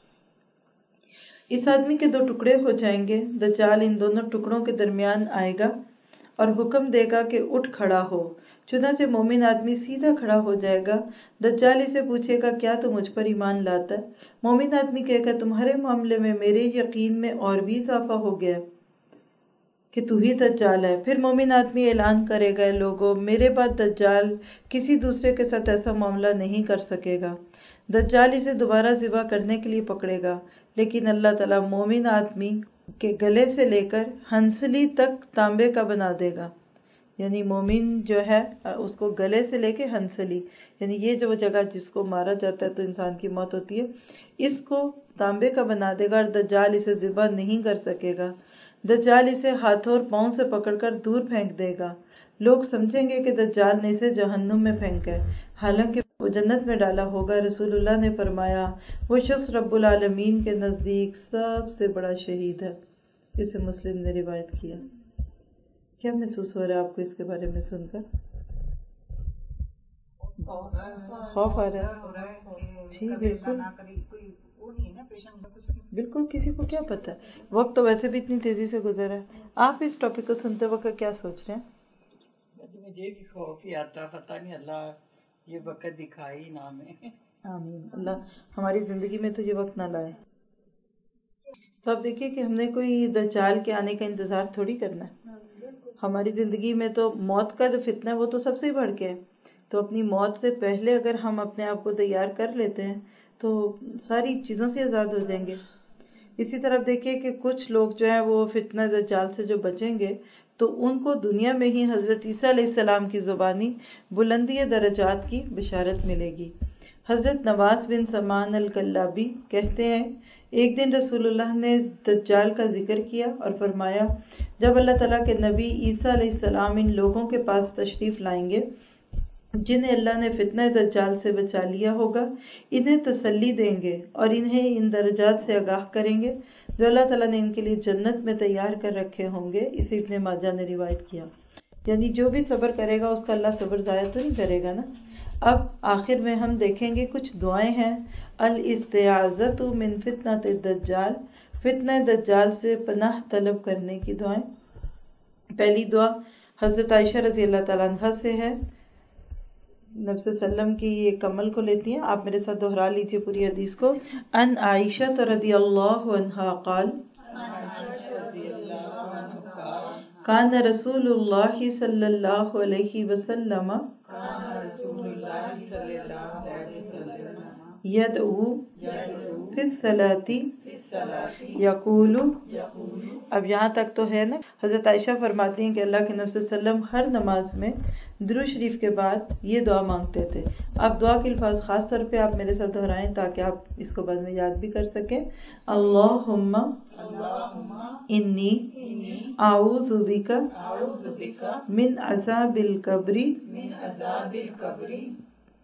اس آدمی کے دو ٹکڑے ہو جائیں گے، دجال ان دونوں ٹکڑوں کے درمیان آئے گا اور حکم دے گا کہ اٹھ کھڑا ہو۔ چنانچہ مومن آدمی سیدھا کھڑا ہو جائے گا۔ دجال اسے پوچھے گا کیا تو مجھ پر ایمان لاتا ہے؟ مومن آدمی کہے گا تمہارے معاملے میں میرے یقین میں اور بھی اضافہ ہو گیا کہ تو ہی دجال ہے۔ پھر مومن آدمی اعلان کرے گا لوگوں میرے بعد دجال کسی دوسرے کے ساتھ ایسا معاملہ نہیں کر سکے گا۔ دجال اسے دوبارہ ذبح کرنے کے لیے پکڑے گا، لیکن اللہ تعالیٰ مومن آدمی کے گلے سے لے کر ہنسلی تک تانبے کا بنا دے گا، یعنی مومن جو ہے اس کو گلے سے لے کے ہنسلی، یعنی یہ جو جگہ جس کو مارا جاتا ہے تو انسان کی موت ہوتی ہے، اس کو تانبے کا بنا دے گا اور دجال اسے ذبح نہیں کر سکے گا۔ دجال اسے ہاتھوں اور پاؤں سے پکڑ کر دور پھینک دے گا۔ لوگ سمجھیں گے کہ دجال نے اسے جہنم میں پھینکا ہے، حالانکہ وہ جنت میں ڈالا ہوگا۔ رسول اللہ نے فرمایا وہ شخص رب العالمین کے نزدیک سب سے بڑا شہید ہے۔ اسے مسلم نے روایت کیا۔ کیا محسوس ہو رہا ہے آپ کو اس کے بارے میں سن کر؟ خوف آ رہا ہے؟ جی بالکل بالکل، کسی کو کیا پتا ہے، وقت تو ویسے بھی اتنی تیزی سے گزر ہے۔ آپ اس ٹاپک کو سنتے وقت کیا سوچ رہے ہیں؟ مجھے بھی خوف ہی آتا، پتہ نہیں اللہ یہ وقت دکھائی نہ ہمیں۔ آمین، اللہ ہماری زندگی میں تو یہ وقت نہ لائے۔ تو آپ دیکھیے کہ ہم نے کوئی دجال کے آنے کا انتظار تھوڑی کرنا ہے۔ ہماری زندگی میں تو موت کا جو فتنہ ہے وہ تو سب سے ہی بڑھ کے ہے، تو اپنی موت سے پہلے اگر ہم اپنے آپ کو تیار کر لیتے ہیں تو ساری چیزوں سے آزاد ہو جائیں گے۔ اسی طرف دیکھیے کہ کچھ لوگ جو ہیں وہ فتنہ دجال سے جو بچیں گے تو ان کو دنیا میں ہی حضرت عیسیٰ علیہ السلام کی زبانی بلندی درجات کی بشارت ملے گی۔ حضرت نواس بن سمان الکلابی کہتے ہیں ایک دن رسول اللہ نے دجال کا ذکر کیا اور فرمایا جب اللہ تعالیٰ کے نبی عیسیٰ علیہ السلام ان لوگوں کے پاس تشریف لائیں گے جنہیں اللہ نے فتنہ دجال سے بچا لیا ہوگا، انہیں تسلی دیں گے اور انہیں ان درجات سے آگاہ کریں گے جو اللہ تعالیٰ نے ان کے لیے جنت میں تیار کر رکھے ہوں گے۔ اسے ابن ماجہ نے روایت کیا۔ یعنی جو بھی صبر کرے گا اس کا اللہ صبر ضائع تو نہیں کرے گا نا۔ اب آخر میں ہم دیکھیں گے کچھ دعائیں ہیں۔ الاستعاذۃ من فتنۃ الدجال، فتنہ دجال سے پناہ طلب کرنے کی دعائیں۔ پہلی دعا حضرت عائشہ رضی اللہ تعالیٰ عنہ سے ہے، نبی صلی اللہ علیہ وسلم کی یہ کمل کو لیتی ہیں، آپ میرے ساتھ دہرا لیجئے پوری حدیث کو۔ ان عائشہ رضی اللہ عنہا قال کان رسول اللہ صلی اللہ علیہ وسلم یدعو فی الصلاۃ یقول، اب یہاں تک تو ہے نا۔ حضرت عائشہ فرماتی ہیں کہ اللہ کے نبی صلی اللہ علیہ وسلم ہر نماز میں درود شریف کے بعد یہ دعا مانگتے تھے۔ اب دعا کے الفاظ خاص طور پہ آپ میرے ساتھ دہرائیں تاکہ آپ اس کو بعد میں یاد بھی کر سکیں۔ اللہم انی اعوذ بک من عذاب القبر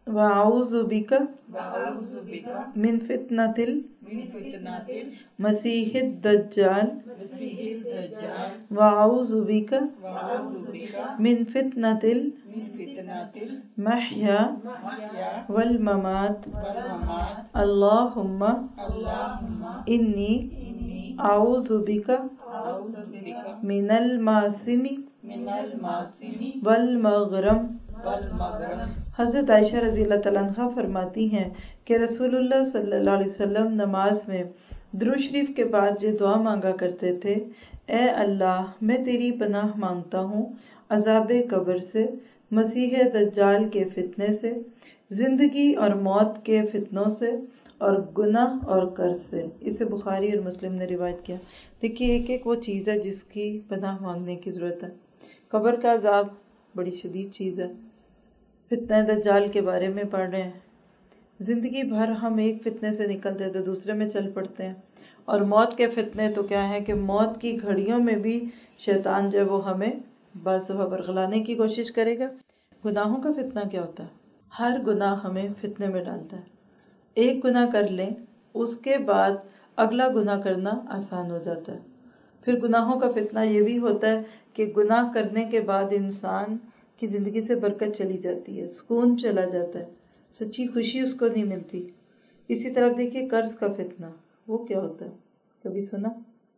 वअऊज़ु बिका वअऊज़ु बिका मिन फितनतिल मिन फितनातिल मसीहिद दज्जाल मसीहिद दज्जाल वअऊज़ु बिका वअऊज़ु बिका मिन फितनतिल मिन फितनातिल महया महया वल ममात वल ममात अल्लाहुम्मा अल्लाहुम्मा इन्नी इन्नी अऊज़ु बिका अऊज़ु बिका मिनल मासिमी मिनल मासिमी वल मगरम। वल मगरम। हज़रत आयशा रज़ी अल्लाह तआला अन्हा फरमाती हैं कि रसूलुल्लाह सल्लल्लाहु अलैहि वसल्लम नमाज में दुरूद शरीफ के बाद ये दुआ मांगा करते थे, ए अल्लाह मैं तेरी पनाह मांगता हूँ अज़ाब कब्र से, मसीह दज्जाल के फितने से, ज़िंदगी और मौत के फितनों से और गुनाह और कर्ज से। इसे बुखारी और मुस्लिम ने रिवायत किया। देखिए एक एक वो चीज़ है जिसकी पनाह मांगने की ज़रूरत है। कब्र का अज़ाब बड़ी शदीद चीज़ है। फितने दज्जाल के बारे में पढ़ रहे हैं। ज़िंदगी भर हम एक फितने से निकलते हैं तो दूसरे में चल पड़ते हैं। और मौत के फितने तो क्या है कि मौत की घड़ियों में भी शैतान जो है वो हमें बासफ़ा बरगलाने की कोशिश करेगा। गुनाहों का फितना क्या होता है? हर गुनाह हमें फितने में डालता है। एक गुनाह कर लें उसके बाद अगला गुनाह करना आसान हो जाता है। फिर गुनाहों का फितना ये भी होता है कि गुनाह करने के बाद इंसान की ज़िंदगी से बरकत चली जाती है, सुकून चला जाता है, सच्ची खुशी उसको नहीं मिलती। इसी तरफ देखिए कर्ज का फितना, वो क्या होता है? कभी सुना?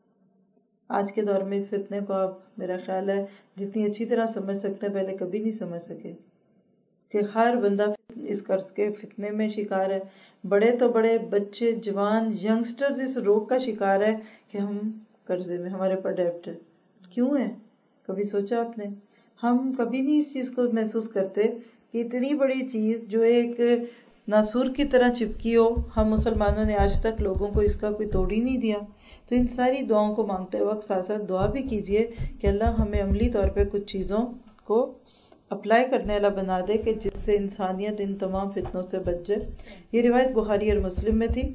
आज के दौर में इस फितने को आप मेरा ख्याल है जितनी अच्छी तरह समझ सकते हैं पहले कभी नहीं समझ सके कि हर बंदा इस कर्ज के फितने में शिकार है। बड़े तो बड़े, बच्चे, जवान, यंगस्टर्स इस रोग का शिकार है कि हम कर्जे में, हमारे पर डेब्ट है। क्यों है? कभी सोचा आपने? हम कभी नहीं इस चीज़ को महसूस करते कि इतनी बड़ी चीज़ जो एक नासूर की तरह चिपकी हो, हम मुसलमानों ने आज तक लोगों को इसका कोई तोड़ ही नहीं दिया। तो इन सारी दुआओं को मांगते वक्त साथ साथ दुआ भी कीजिए कि अल्लाह हमें अमली तौर पे कुछ चीज़ों को अप्लाई करने वाला बना दे कि जिससे इंसानियत इन तमाम फितनों से बच जाए। ये रिवायत बुखारी और मुस्लिम में थी।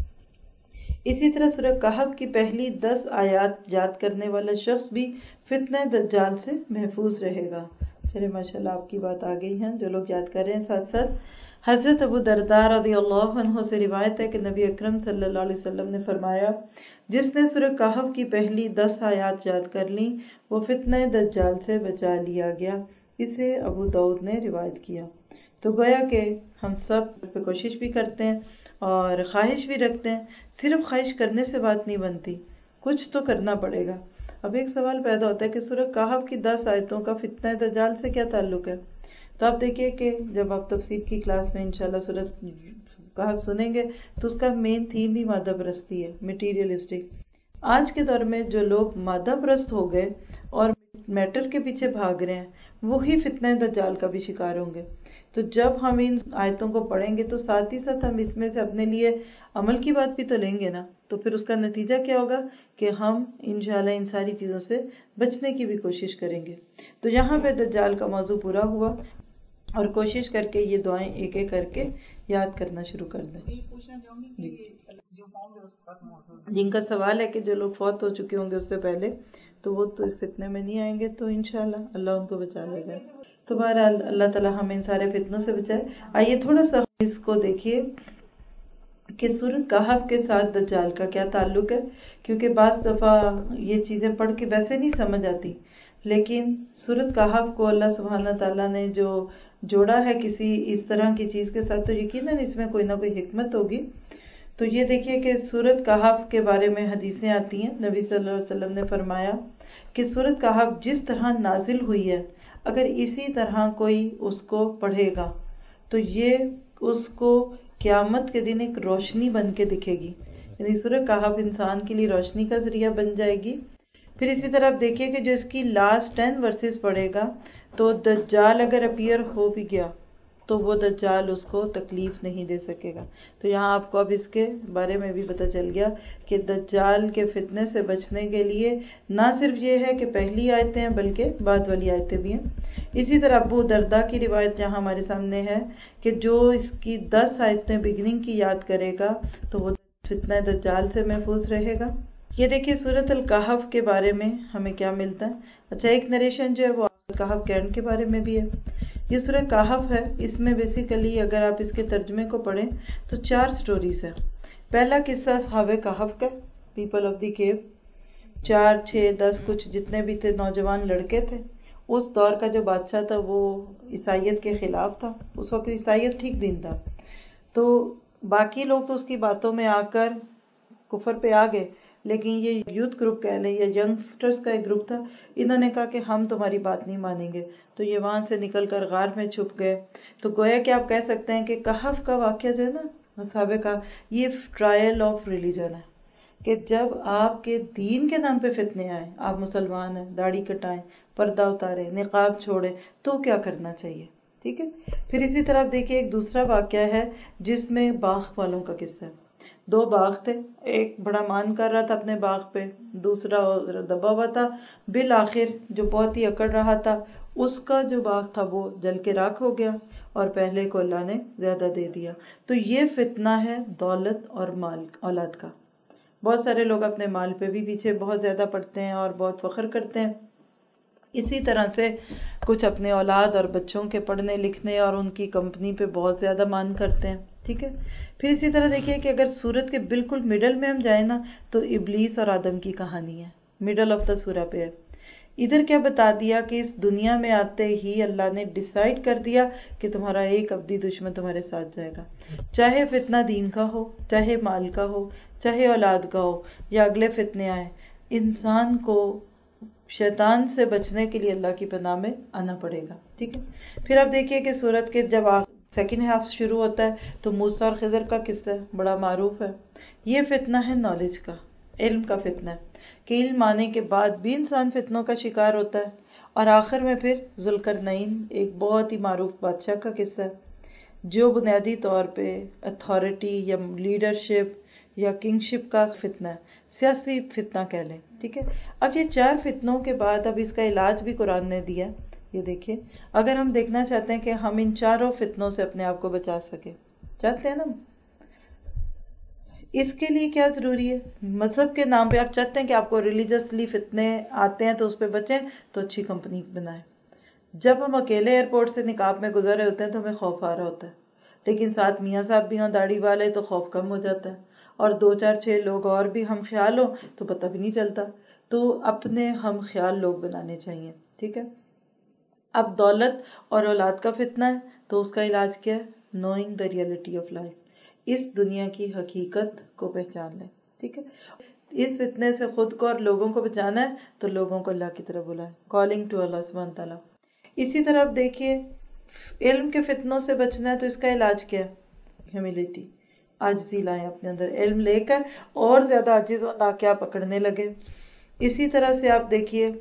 इसी तरह सूरह कहफ की पहली दस आयत याद करने वाला शख्स भी फितने दज्जाल से महफूज रहेगा। चले माशाल्लाह आपकी बात आ गई है, जो लोग याद कर रहे हैं। साथ साथ हज़रत अबू दरदा रज़ियल्लाहु अन्हु से रिवायत है कि नबी अकरम सल्लल्लाहु अलैहि वसल्लम ने फरमाया, जिसने सूरह कहफ की पहली दस आयत याद कर ली वो फितने दज्जाल से बचा लिया गया। इसे अबू दाऊद ने रिवायत किया। तो गोया कि हम सब पे कोशिश भी करते हैं और ख्वाहिश भी रखते हैं। सिर्फ ख्वाहिश करने से बात नहीं बनती, कुछ तो करना पड़ेगा। अब एक सवाल पैदा होता है कि सूरह कहफ की दस आयतों का फितने दज्जाल से क्या ताल्लुक है? तो आप देखिए कि जब आप तफसीर की क्लास में इंशाल्लाह सूरह कहफ सुनेंगे तो उसका मेन थीम ही मादा परस्ती है, मटीरियलिस्टिक। आज के दौर में जो लोग मादा परस्त हो गए और मैटर के पीछे भाग रहे हैं वही फितने दज्जाल का भी शिकार होंगे। तो जब हम इन आयतों को पढ़ेंगे तो साथ ही साथ हम इसमें से अपने लिए अमल की बात भी तो लेंगे ना। तो फिर उसका नतीजा क्या होगा कि हम इंशाल्लाह इन सारी चीज़ों से बचने की भी कोशिश करेंगे। तो यहाँ पे दज्जाल का मौजू पूरा हुआ और कोशिश करके ये दुआएं एक एक करके याद करना शुरू कर दें। पूछना चाहूंगी कि जो होंगे उस वक्त मौजूद, जिनका सवाल है कि जो लोग फौत हो चुके होंगे उससे पहले, तो वो तो इस फितने में नहीं आएंगे, तो इंशाल्लाह अल्लाह उनको बचा लेगा। तो बहरहाल अल्लाह ताला हमें इन सारे फितनों से बचाए। आइए थोड़ा सा इसको देखिए कि सूरत कहफ के साथ दज्जाल का क्या ताल्लुक है, क्योंकि बाज़ दफ़ा ये चीज़ें पढ़ के वैसे नहीं समझ आती, लेकिन सूरत कहफ को अल्लाह सुब्हाना ताला ने जो जोड़ा है किसी इस तरह की चीज़ के साथ, तो यकीनन इसमें कोई ना कोई हिकमत होगी। तो ये देखिए कि सूरत कहफ के बारे में हदीसें आती हैं। नबी सल्लल्लाहु अलैहि वसल्लम ने फरमाया कि सूरत कहफ जिस तरह नाजिल हुई है, अगर इसी तरह कोई उसको पढ़ेगा तो ये उसको क़यामत के दिन एक रोशनी बन के दिखेगी। यानी सूरत कहफ इंसान के लिए रोशनी का ज़रिया बन जाएगी। फिर इसी तरह आप देखिए कि जो इसकी लास्ट टेन वर्सेस पढ़ेगा तो दज्जाल अगर अपीयर हो भी गया तो वो दज्जाल उसको तकलीफ नहीं दे सकेगा। तो यहाँ आपको अब इसके बारे में भी पता चल गया कि दज्जाल के फितने से बचने के लिए ना सिर्फ ये है कि पहली आयतें हैं बल्कि बाद वाली आयतें भी हैं। इसी तरह अबू दरदा की रिवायत यहाँ हमारे सामने है कि जो इसकी दस आयतें बिगनिंग की याद करेगा तो वो फितना दज्जाल से महफूज रहेगा। ये देखिए सूरत अल कहफ के बारे में हमें क्या मिलता है। अच्छा, एक नरेशन जो है वो कहफ के एंड के बारे में भी है। یہ سورہ کہف ہے. اس میں بیسیکلی اگر آپ اس کے ترجمے کو پڑھیں تو چار سٹوریز ہیں. پہلا قصہ اصحاب کہف کا، پیپل آف دی کیو. چار چھ دس کچھ جتنے بھی تھے نوجوان لڑکے تھے. اس دور کا جو بادشاہ تھا وہ عیسائیت کے خلاف تھا. اس وقت عیسائیت ٹھیک دین تھا، تو باقی لوگ تو اس کی باتوں میں آ کر کفر پہ آ گئے، لیکن یہ یوتھ گروپ کہہ لیں یا ینگسٹرز کا ایک گروپ تھا، انہوں نے کہا کہ ہم تمہاری بات نہیں مانیں گے. تو یہ وہاں سے نکل کر غار میں چھپ گئے. تو گویا کہ آپ کہہ سکتے ہیں کہ کہف کا واقعہ جو ہے نا اصحاب کا، یہ ٹرائل آف ریلیجن ہے کہ جب آپ کے دین کے نام پہ فتنے آئیں، آپ مسلمان ہیں، داڑھی کٹائیں، پردہ اتاریں، نقاب چھوڑیں، تو کیا کرنا چاہیے. ٹھیک ہے. پھر اسی طرح دیکھیے ایک دوسرا واقعہ ہے جس میں باغ والوں کا قصہ ہے. دو باغ تھے، ایک بڑا مان کر رہا تھا اپنے باغ پہ، دوسرا دبا ہوا تھا. بالآخر جو بہت ہی اکڑ رہا تھا اس کا جو باغ تھا وہ جل کے راکھ ہو گیا اور پہلے کو اللہ نے زیادہ دے دیا. تو یہ فتنہ ہے دولت اور مال اولاد کا. بہت سارے لوگ اپنے مال پہ بھی پیچھے بہت زیادہ پڑتے ہیں اور بہت فخر کرتے ہیں. اسی طرح سے کچھ اپنے اولاد اور بچوں کے پڑھنے لکھنے اور ان کی کمپنی پہ بہت زیادہ مان کرتے ہیں. ٹھیک ہے. پھر اسی طرح دیکھیے کہ اگر سورت کے بالکل مڈل میں ہم جائیں نا تو ابلیس اور آدم کی کہانی ہے، مڈل آف دا سورہ پہ ہے. ادھر کیا بتا دیا کہ اس دنیا میں آتے ہی اللہ نے ڈیسائیڈ کر دیا کہ تمہارا ایک ابدی دشمن تمہارے ساتھ جائے گا، چاہے فتنہ دین کا ہو، چاہے مال کا ہو، چاہے اولاد کا ہو یا اگلے فتنے آئے. انسان کو شیطان سے بچنے کے لیے اللہ کی پناہ میں آنا پڑے گا. ٹھیک ہے. پھر آپ دیکھیے کہ سورت کے جب سیکنڈ ہاف شروع ہوتا ہے تو موسیٰ اور خضر کا قصہ بڑا معروف ہے. یہ فتنہ ہے نالج کا، علم کا فتنہ ہے کہ علم آنے کے بعد بھی انسان فتنوں کا شکار ہوتا ہے. اور آخر میں پھر ذوالقرنین ایک بہت ہی معروف بادشاہ کا قصہ ہے جو بنیادی طور پہ اتھارٹی یا لیڈرشپ یا کنگشپ کا فتنہ ہے، سیاسی فتنہ کہہ لیں. ٹھیک ہے. اب یہ چار فتنوں کے بعد اب اس کا علاج بھی قرآن نے دیا. یہ دیکھیے اگر ہم دیکھنا چاہتے ہیں کہ ہم ان چاروں فتنوں سے اپنے آپ کو بچا سکیں، چاہتے ہیں نا، اس کے لیے کیا ضروری ہے؟ مذہب کے نام پہ آپ چاہتے ہیں کہ آپ کو ریلیجسلی فتنے آتے ہیں تو اس پہ بچیں، تو اچھی کمپنی بنائیں. جب ہم اکیلے ایئرپورٹ سے نقاب میں گزر رہے ہوتے ہیں تو ہمیں خوف آ رہا ہوتا ہے، لیکن ساتھ میاں صاحب بھی ہوں داڑھی والے تو خوف کم ہو جاتا ہے، اور دو چار چھ لوگ اور بھی ہم خیال ہوں تو پتہ بھی نہیں چلتا. تو اپنے ہم خیال لوگ بنانے چاہیے. ٹھیک ہے. اب دولت اور اولاد کا فتنہ ہے تو اس کا علاج کیا ہے؟ Knowing the reality of life. اس دنیا کی حقیقت کو پہچان لیں. ٹھیک ہے. اس فتنے سے خود کو اور لوگوں کو بچانا ہے تو لوگوں کو اللہ کی طرف بلائیں، کالنگ ٹو اللہ سبحانہ تعالیٰ. اسی طرح آپ دیکھیے علم کے فتنوں سے بچنا ہے تو اس کا علاج کیا ہے؟ ہیوملٹی، عاجزی لائیں اپنے اندر. علم لے کر اور زیادہ عاجز ہو تاکہ آپ پکڑنے لگے. اسی طرح سے آپ دیکھیے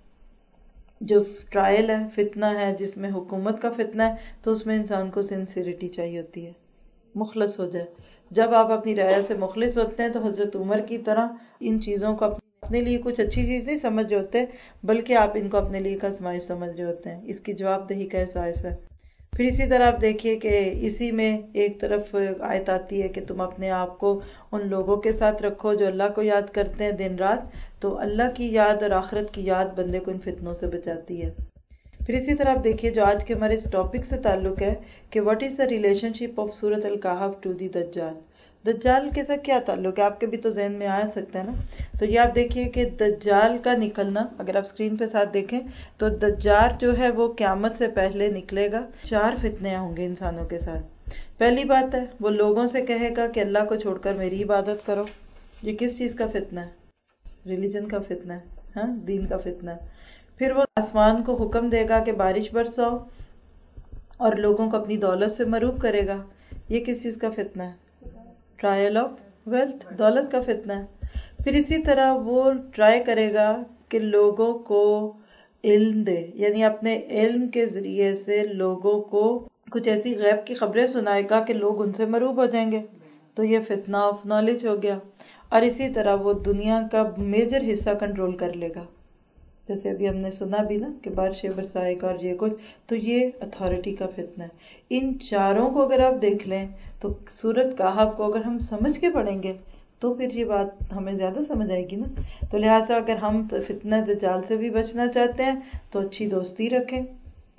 جو ٹرائل ہے، فتنہ ہے جس میں حکومت کا فتنہ ہے، تو اس میں انسان کو سنسیریٹی چاہیے ہوتی ہے، مخلص ہو جائے. جب آپ اپنی رعایا سے مخلص ہوتے ہیں تو حضرت عمر کی طرح ان چیزوں کو اپنے لیے کچھ اچھی چیز نہیں سمجھ رہے ہوتے، بلکہ آپ ان کو اپنے لیے ایک آزمائش سمجھ رہے ہوتے ہیں. اس کی جواب دہی کا احساس ہے. پھر اسی طرح آپ دیکھیے کہ اسی میں ایک طرف آیت آتی ہے کہ تم اپنے آپ کو ان لوگوں کے ساتھ رکھو جو اللہ کو یاد کرتے ہیں دن رات. تو اللہ کی یاد اور آخرت کی یاد بندے کو ان فتنوں سے بچاتی ہے. پھر اسی طرح آپ دیکھیے جو آج کے ہمارے اس ٹاپک سے تعلق ہے کہ what is the relationship of Surat Al-Kahf to the دجال. دجال کے ساتھ کیا تعلق ہے؟ آپ کے بھی تو ذہن میں آ سکتا ہے نا. تو یہ آپ دیکھیے کہ دجال کا نکلنا، اگر آپ اسکرین پہ ساتھ دیکھیں تو دجال جو ہے وہ قیامت سے پہلے نکلے گا. چار فتنے ہوں گے انسانوں کے ساتھ. پہلی بات ہے وہ لوگوں سے کہے گا کہ اللہ کو چھوڑ کر میری عبادت کرو. یہ کس چیز کا فتنہ ہے؟ ریلیجن کا فتنہ ہے، ہاں، دین کا فتنہ ہے. پھر وہ آسمان کو حکم دے گا کہ بارش برساؤ اور لوگوں کو اپنی دولت سے مروب کرے گا. یہ کس چیز کا فتنہ ہے؟ ٹرائل آف ویلتھ، دولت کا فتنہ ہے. پھر اسی طرح وہ ٹرائی کرے گا کہ لوگوں کو علم دے، یعنی اپنے علم کے ذریعے سے لوگوں کو کچھ ایسی غیب کی خبریں سنائے گا کہ لوگ ان سے مروب ہو جائیں گے. تو یہ فتنہ آف نالج ہو گیا. اور اسی طرح وہ دنیا کا میجر حصہ کنٹرول کر لے گا، جیسے ابھی ہم نے سنا بھی نا کہ بارشیں برسائے گا اور یہ کچھ. تو یہ اتھارٹی کا فتنہ ہے. ان چاروں کو اگر آپ دیکھ لیں تو سورت کہف کو اگر ہم سمجھ کے پڑھیں گے تو پھر یہ بات ہمیں زیادہ سمجھ آئے گی نا. تو لہٰذا اگر ہم فتنہ دجال سے بھی بچنا چاہتے ہیں تو اچھی دوستی رکھیں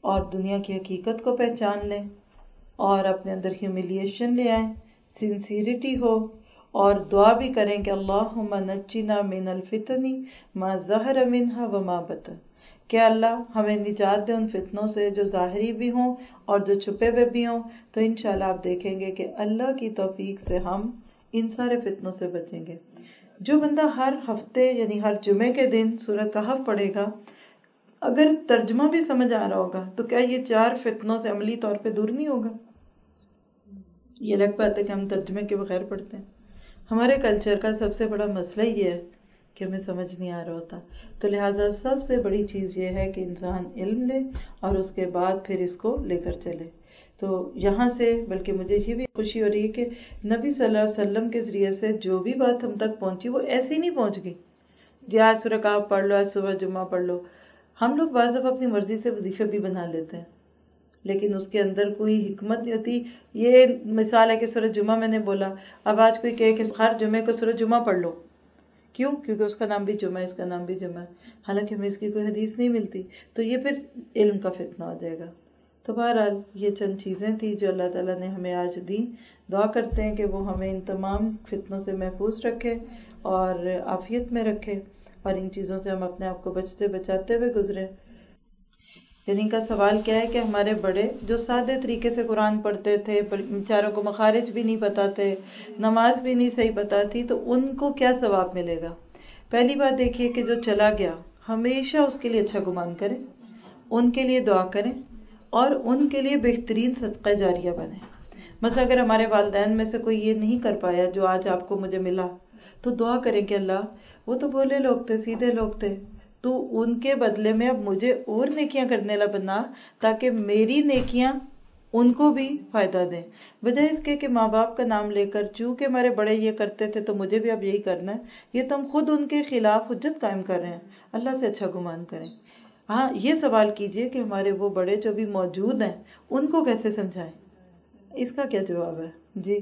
اور دنیا کی حقیقت کو پہچان لیں اور اپنے اندر ہیوملیشن لے آئیں، سنسیریٹی ہو، اور دعا بھی کریں کہ اللہم نجنا من الفتن ما ظہر منہا وما بطن، کہ اللہ ہمیں نجات دے ان فتنوں سے جو ظاہری بھی ہوں اور جو چھپے ہوئے بھی ہوں. تو انشاءاللہ آپ دیکھیں گے کہ اللہ کی توفیق سے ہم ان سارے فتنوں سے بچیں گے. جو بندہ ہر ہفتے یعنی ہر جمعے کے دن سورۃ کہف پڑھے گا، اگر ترجمہ بھی سمجھ آ رہا ہوگا تو کیا یہ چار فتنوں سے عملی طور پہ دور نہیں ہوگا؟ یہ الگ بات ہے کہ ہم ترجمے کے بغیر پڑھتے ہیں. ہمارے کلچر کا سب سے بڑا مسئلہ یہ ہے کہ ہمیں سمجھ نہیں آ رہا ہوتا. تو لہٰذا سب سے بڑی چیز یہ ہے کہ انسان علم لے اور اس کے بعد پھر اس کو لے کر چلے. تو یہاں سے بلکہ مجھے یہ بھی خوشی ہو رہی ہے کہ نبی صلی اللہ علیہ وسلم کے ذریعے سے جو بھی بات ہم تک پہنچی وہ ایسی نہیں پہنچ گئی جی آج سورہ کہف پڑھ لو، آج صبح جمعہ پڑھ لو. ہم لوگ بعض دفعہ اپنی مرضی سے وظیفے بھی بنا لیتے ہیں لیکن اس کے اندر کوئی حکمت نہیں ہوتی. یہ مثال ہے کہ سورہ جمعہ میں نے بولا، اب آج کوئی کہے کہ ہر جمعے کو سورہ جمعہ پڑھ لو. کیوں؟ کیونکہ اس کا نام بھی جمعہ ہے، اس کا نام بھی جمعہ ہے، حالانکہ ہمیں اس کی کوئی حدیث نہیں ملتی. تو یہ پھر علم کا فتنہ ہو جائے گا. تو بہرحال یہ چند چیزیں تھیں جو اللہ تعالیٰ نے ہمیں آج دی. دعا کرتے ہیں کہ وہ ہمیں ان تمام فتنوں سے محفوظ رکھے اور عافیت میں رکھے، اور ان چیزوں سے ہم اپنے آپ کو بچتے بچاتے ہوئے گزرے. یعنی ان کا سوال کیا ہے کہ ہمارے بڑے جو سادے طریقے سے قرآن پڑھتے تھے، بیچاروں کو مخارج بھی نہیں پتہ تھے، نماز بھی نہیں صحیح پتہ تھی، تو ان کو کیا ثواب ملے گا؟ پہلی بات دیکھیے کہ جو چلا گیا ہمیشہ اس کے لیے اچھا گمان کریں، ان کے لیے دعا کریں اور ان کے لیے بہترین صدقہ جاریہ بنے. مثلا اگر ہمارے والدین میں سے کوئی یہ نہیں کر پایا جو آج آپ کو مجھے ملا، تو دعا کریں کہ اللہ وہ تو بھولے لوگ تھے، سیدھے لوگ تھے، تو ان کے بدلے میں اب مجھے اور نیکیاں کرنے لا بنا تاکہ میری نیکیاں ان کو بھی فائدہ دیں، بجائے اس کے کہ ماں باپ کا نام لے کر چونکہ ہمارے بڑے یہ کرتے تھے تو مجھے بھی اب یہی کرنا ہے. یہ تو ہم خود ان کے خلاف حجت قائم کر رہے ہیں. اللہ سے اچھا گمان کریں. ہاں یہ سوال کیجئے کہ ہمارے وہ بڑے جو بھی موجود ہیں ان کو کیسے سمجھائیں. اس کا کیا جواب ہے؟ جی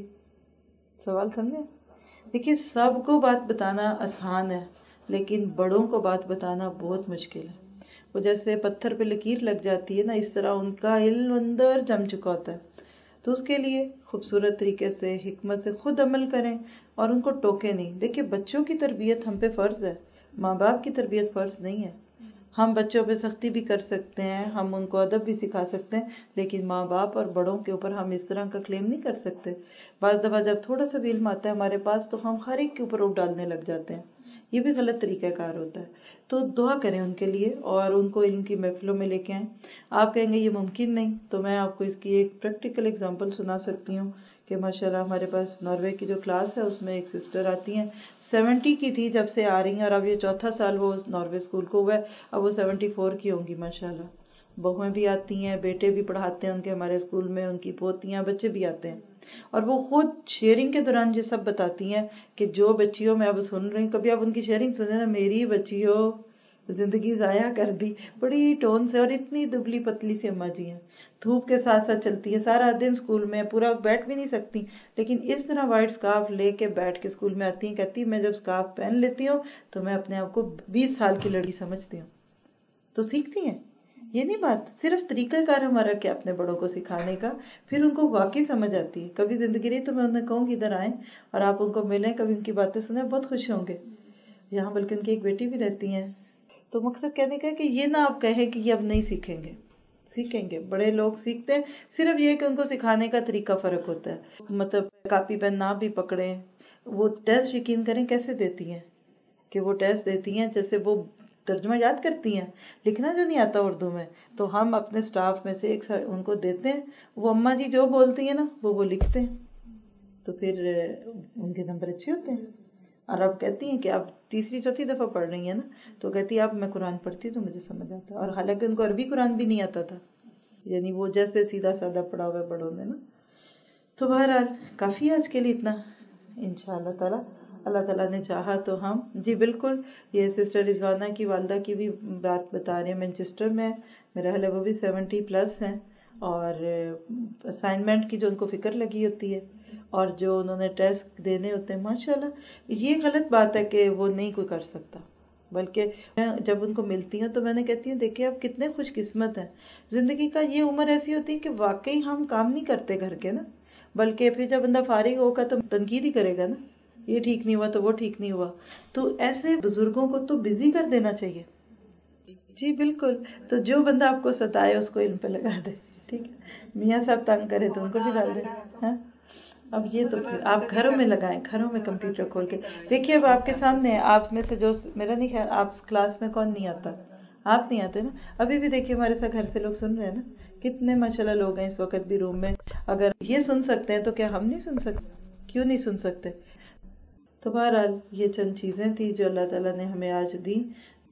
سوال سمجھیں. دیکھیے سب کو بات بتانا آسان ہے لیکن بڑوں کو بات بتانا بہت مشکل ہے. وہ جیسے پتھر پہ لکیر لگ جاتی ہے نا، اس طرح ان کا علم اندر جم چکا ہوتا ہے. تو اس کے لیے خوبصورت طریقے سے حکمت سے خود عمل کریں اور ان کو ٹوکے نہیں. دیکھیے بچوں کی تربیت ہم پہ فرض ہے، ماں باپ کی تربیت فرض نہیں ہے. ہم بچوں پہ سختی بھی کر سکتے ہیں، ہم ان کو ادب بھی سکھا سکتے ہیں، لیکن ماں باپ اور بڑوں کے اوپر ہم اس طرح کا کلیم نہیں کر سکتے. بعض دفعہ جب تھوڑا سا بھی علم آتا ہے ہمارے پاس تو ہم ہر ایک کے اوپر روپ ڈالنے لگ جاتے ہیں. یہ بھی غلط طریقہ کار ہوتا ہے. تو دعا کریں ان کے لیے اور ان کو علم کی محفلوں میں لے کے آئیں. آپ کہیں گے یہ ممکن نہیں، تو میں آپ کو اس کی ایک پریکٹیکل اگزامپل سنا سکتی ہوں کہ ماشاءاللہ ہمارے پاس ناروے کی جو کلاس ہے اس میں ایک سسٹر آتی ہیں، سیونٹی کی تھی جب سے آ رہی ہیں اور اب یہ چوتھا سال وہ ناروے اسکول کو ہوا ہے، اب وہ سیونٹی فور کی ہوں گی ماشاءاللہ. بہویں بھی آتی ہیں، بیٹے بھی پڑھاتے ہیں ان کے ہمارے اسکول میں، ان کی پوتیاں بچے بھی آتے ہیں. اور وہ خود شیئرنگ کے دوران یہ سب بتاتی ہیں کہ جو بچیوں میں اب سن رہی ہوں، کبھی آپ ان کی شیئرنگ سنیں نا، میری بچیوں زندگی ضائع کر دی، بڑی ٹون سے، اور اتنی دبلی پتلی سی اماں جی ہیں، دھوپ کے ساتھ ساتھ چلتی ہے سارا دن اسکول میں، پورا بیٹھ بھی نہیں سکتی، لیکن اس طرح وائٹ سکارف لے کے بیٹھ کے اسکول میں آتی ہیں. کہتی میں جب سکارف پہن لیتی ہوں تو میں اپنے آپ کو بیس سال کی لڑکی سمجھتی ہوں. تو سیکھتی ہیں. یہ نہیں بات صرف طریقہ کار ہمارا کیا اپنے بڑوں کو سکھانے کا، پھر ان کو واقعی سمجھ آتی ہے. کبھی زندگی رہی تو میں انہیں کہوں گی ادھر آئیں اور آپ ان کو ملیں، کبھی ان کی باتیں سنیں، بہت خوش ہوں گے. یہاں بلکہ ان کی ایک بیٹی بھی رہتی ہیں. تو مقصد کہنے کا ہے کہ یہ نہ آپ کہیں کہ یہ اب نہیں سیکھیں گے، سیکھیں گے. بڑے لوگ سیکھتے ہیں، صرف یہ کہ ان کو سکھانے کا طریقہ فرق ہوتا ہے. مطلب کاپی پین نہ بھی پکڑیں. وہ ٹیسٹ یقین کریں کیسے دیتی ہیں کہ وہ ٹیسٹ دیتی ہیں جیسے وہ ترجمہ یاد کرتی ہیں، لکھنا جو نہیں آتا اردو میں تو ہم اپنے سٹاف میں سے ایک ان کو دیتے ہیں، وہ اماں جی جو بولتی ہیں نا وہ وہ لکھتے ہیں، تو پھر ان کے نمبر اچھے ہوتے ہیں. اور اب کہتی ہیں کہ اب تیسری چوتھی دفعہ پڑھ رہی ہیں نا، تو کہتی ہے اب میں قرآن پڑھتی ہوں تو مجھے سمجھ آتا ہے. اور حالانکہ ان کو عربی قرآن بھی نہیں آتا تھا، یعنی وہ جیسے سیدھا سادہ پڑھا ہوا ہے بڑوں نے نا. تو بہرحال کافی ہے آج کے لیے اتنا. انشاءاللہ تعالی اللہ تعالیٰ نے چاہا تو ہم جی بالکل یہ سسٹر رضوانہ کی والدہ کی بھی بات بتا رہے ہیں، مینچسٹر میں میرا خیال ہے وہ بھی سیونٹی پلس ہیں، اور اسائنمنٹ کی جو ان کو فکر لگی ہوتی ہے اور جو انہوں نے ٹیسٹ دینے ہوتے ہیں، ماشاءاللہ یہ غلط بات ہے کہ وہ نہیں کوئی کر سکتا. بلکہ میں جب ان کو ملتی ہوں تو میں نے کہتی ہوں دیکھیں آپ کتنے خوش قسمت ہیں. زندگی کا یہ عمر ایسی ہوتی ہے کہ واقعی ہم کام نہیں کرتے گھر کے نا، بلکہ پھر جب بندہ فارغ ہوگا تو تنقید ہی کرے گا نا، یہ ٹھیک نہیں ہوا تو وہ ٹھیک نہیں ہوا. تو ایسے بزرگوں کو تو بزی کر دینا چاہیے. جی بالکل. تو جو بندہ آپ کو ستائے اس کو علم پہ لگا دے. ٹھیک ہے، میاں صاحب تنگ کرے تو ان کو بھی ڈال دیں. ہاں اب یہ تو پھر آپ گھروں میں لگائیں، گھروں میں کمپیوٹر کھول کے دیکھیے. اب آپ کے سامنے آپ میں سے جو میرا نہیں خیال آپ کلاس میں کون نہیں آتا، آپ نہیں آتے نا. ابھی بھی دیکھیے ہمارے ساتھ گھر سے لوگ سن رہے ہیں نا، کتنے ماشاءاللہ لوگ ہیں اس وقت بھی روم میں. اگر یہ سن سکتے ہیں تو کیا ہم نہیں سن سکتے؟ کیوں نہیں سن سکتے؟ تو بہرحال یہ چند چیزیں تھی جو اللہ تعالیٰ نے ہمیں آج دی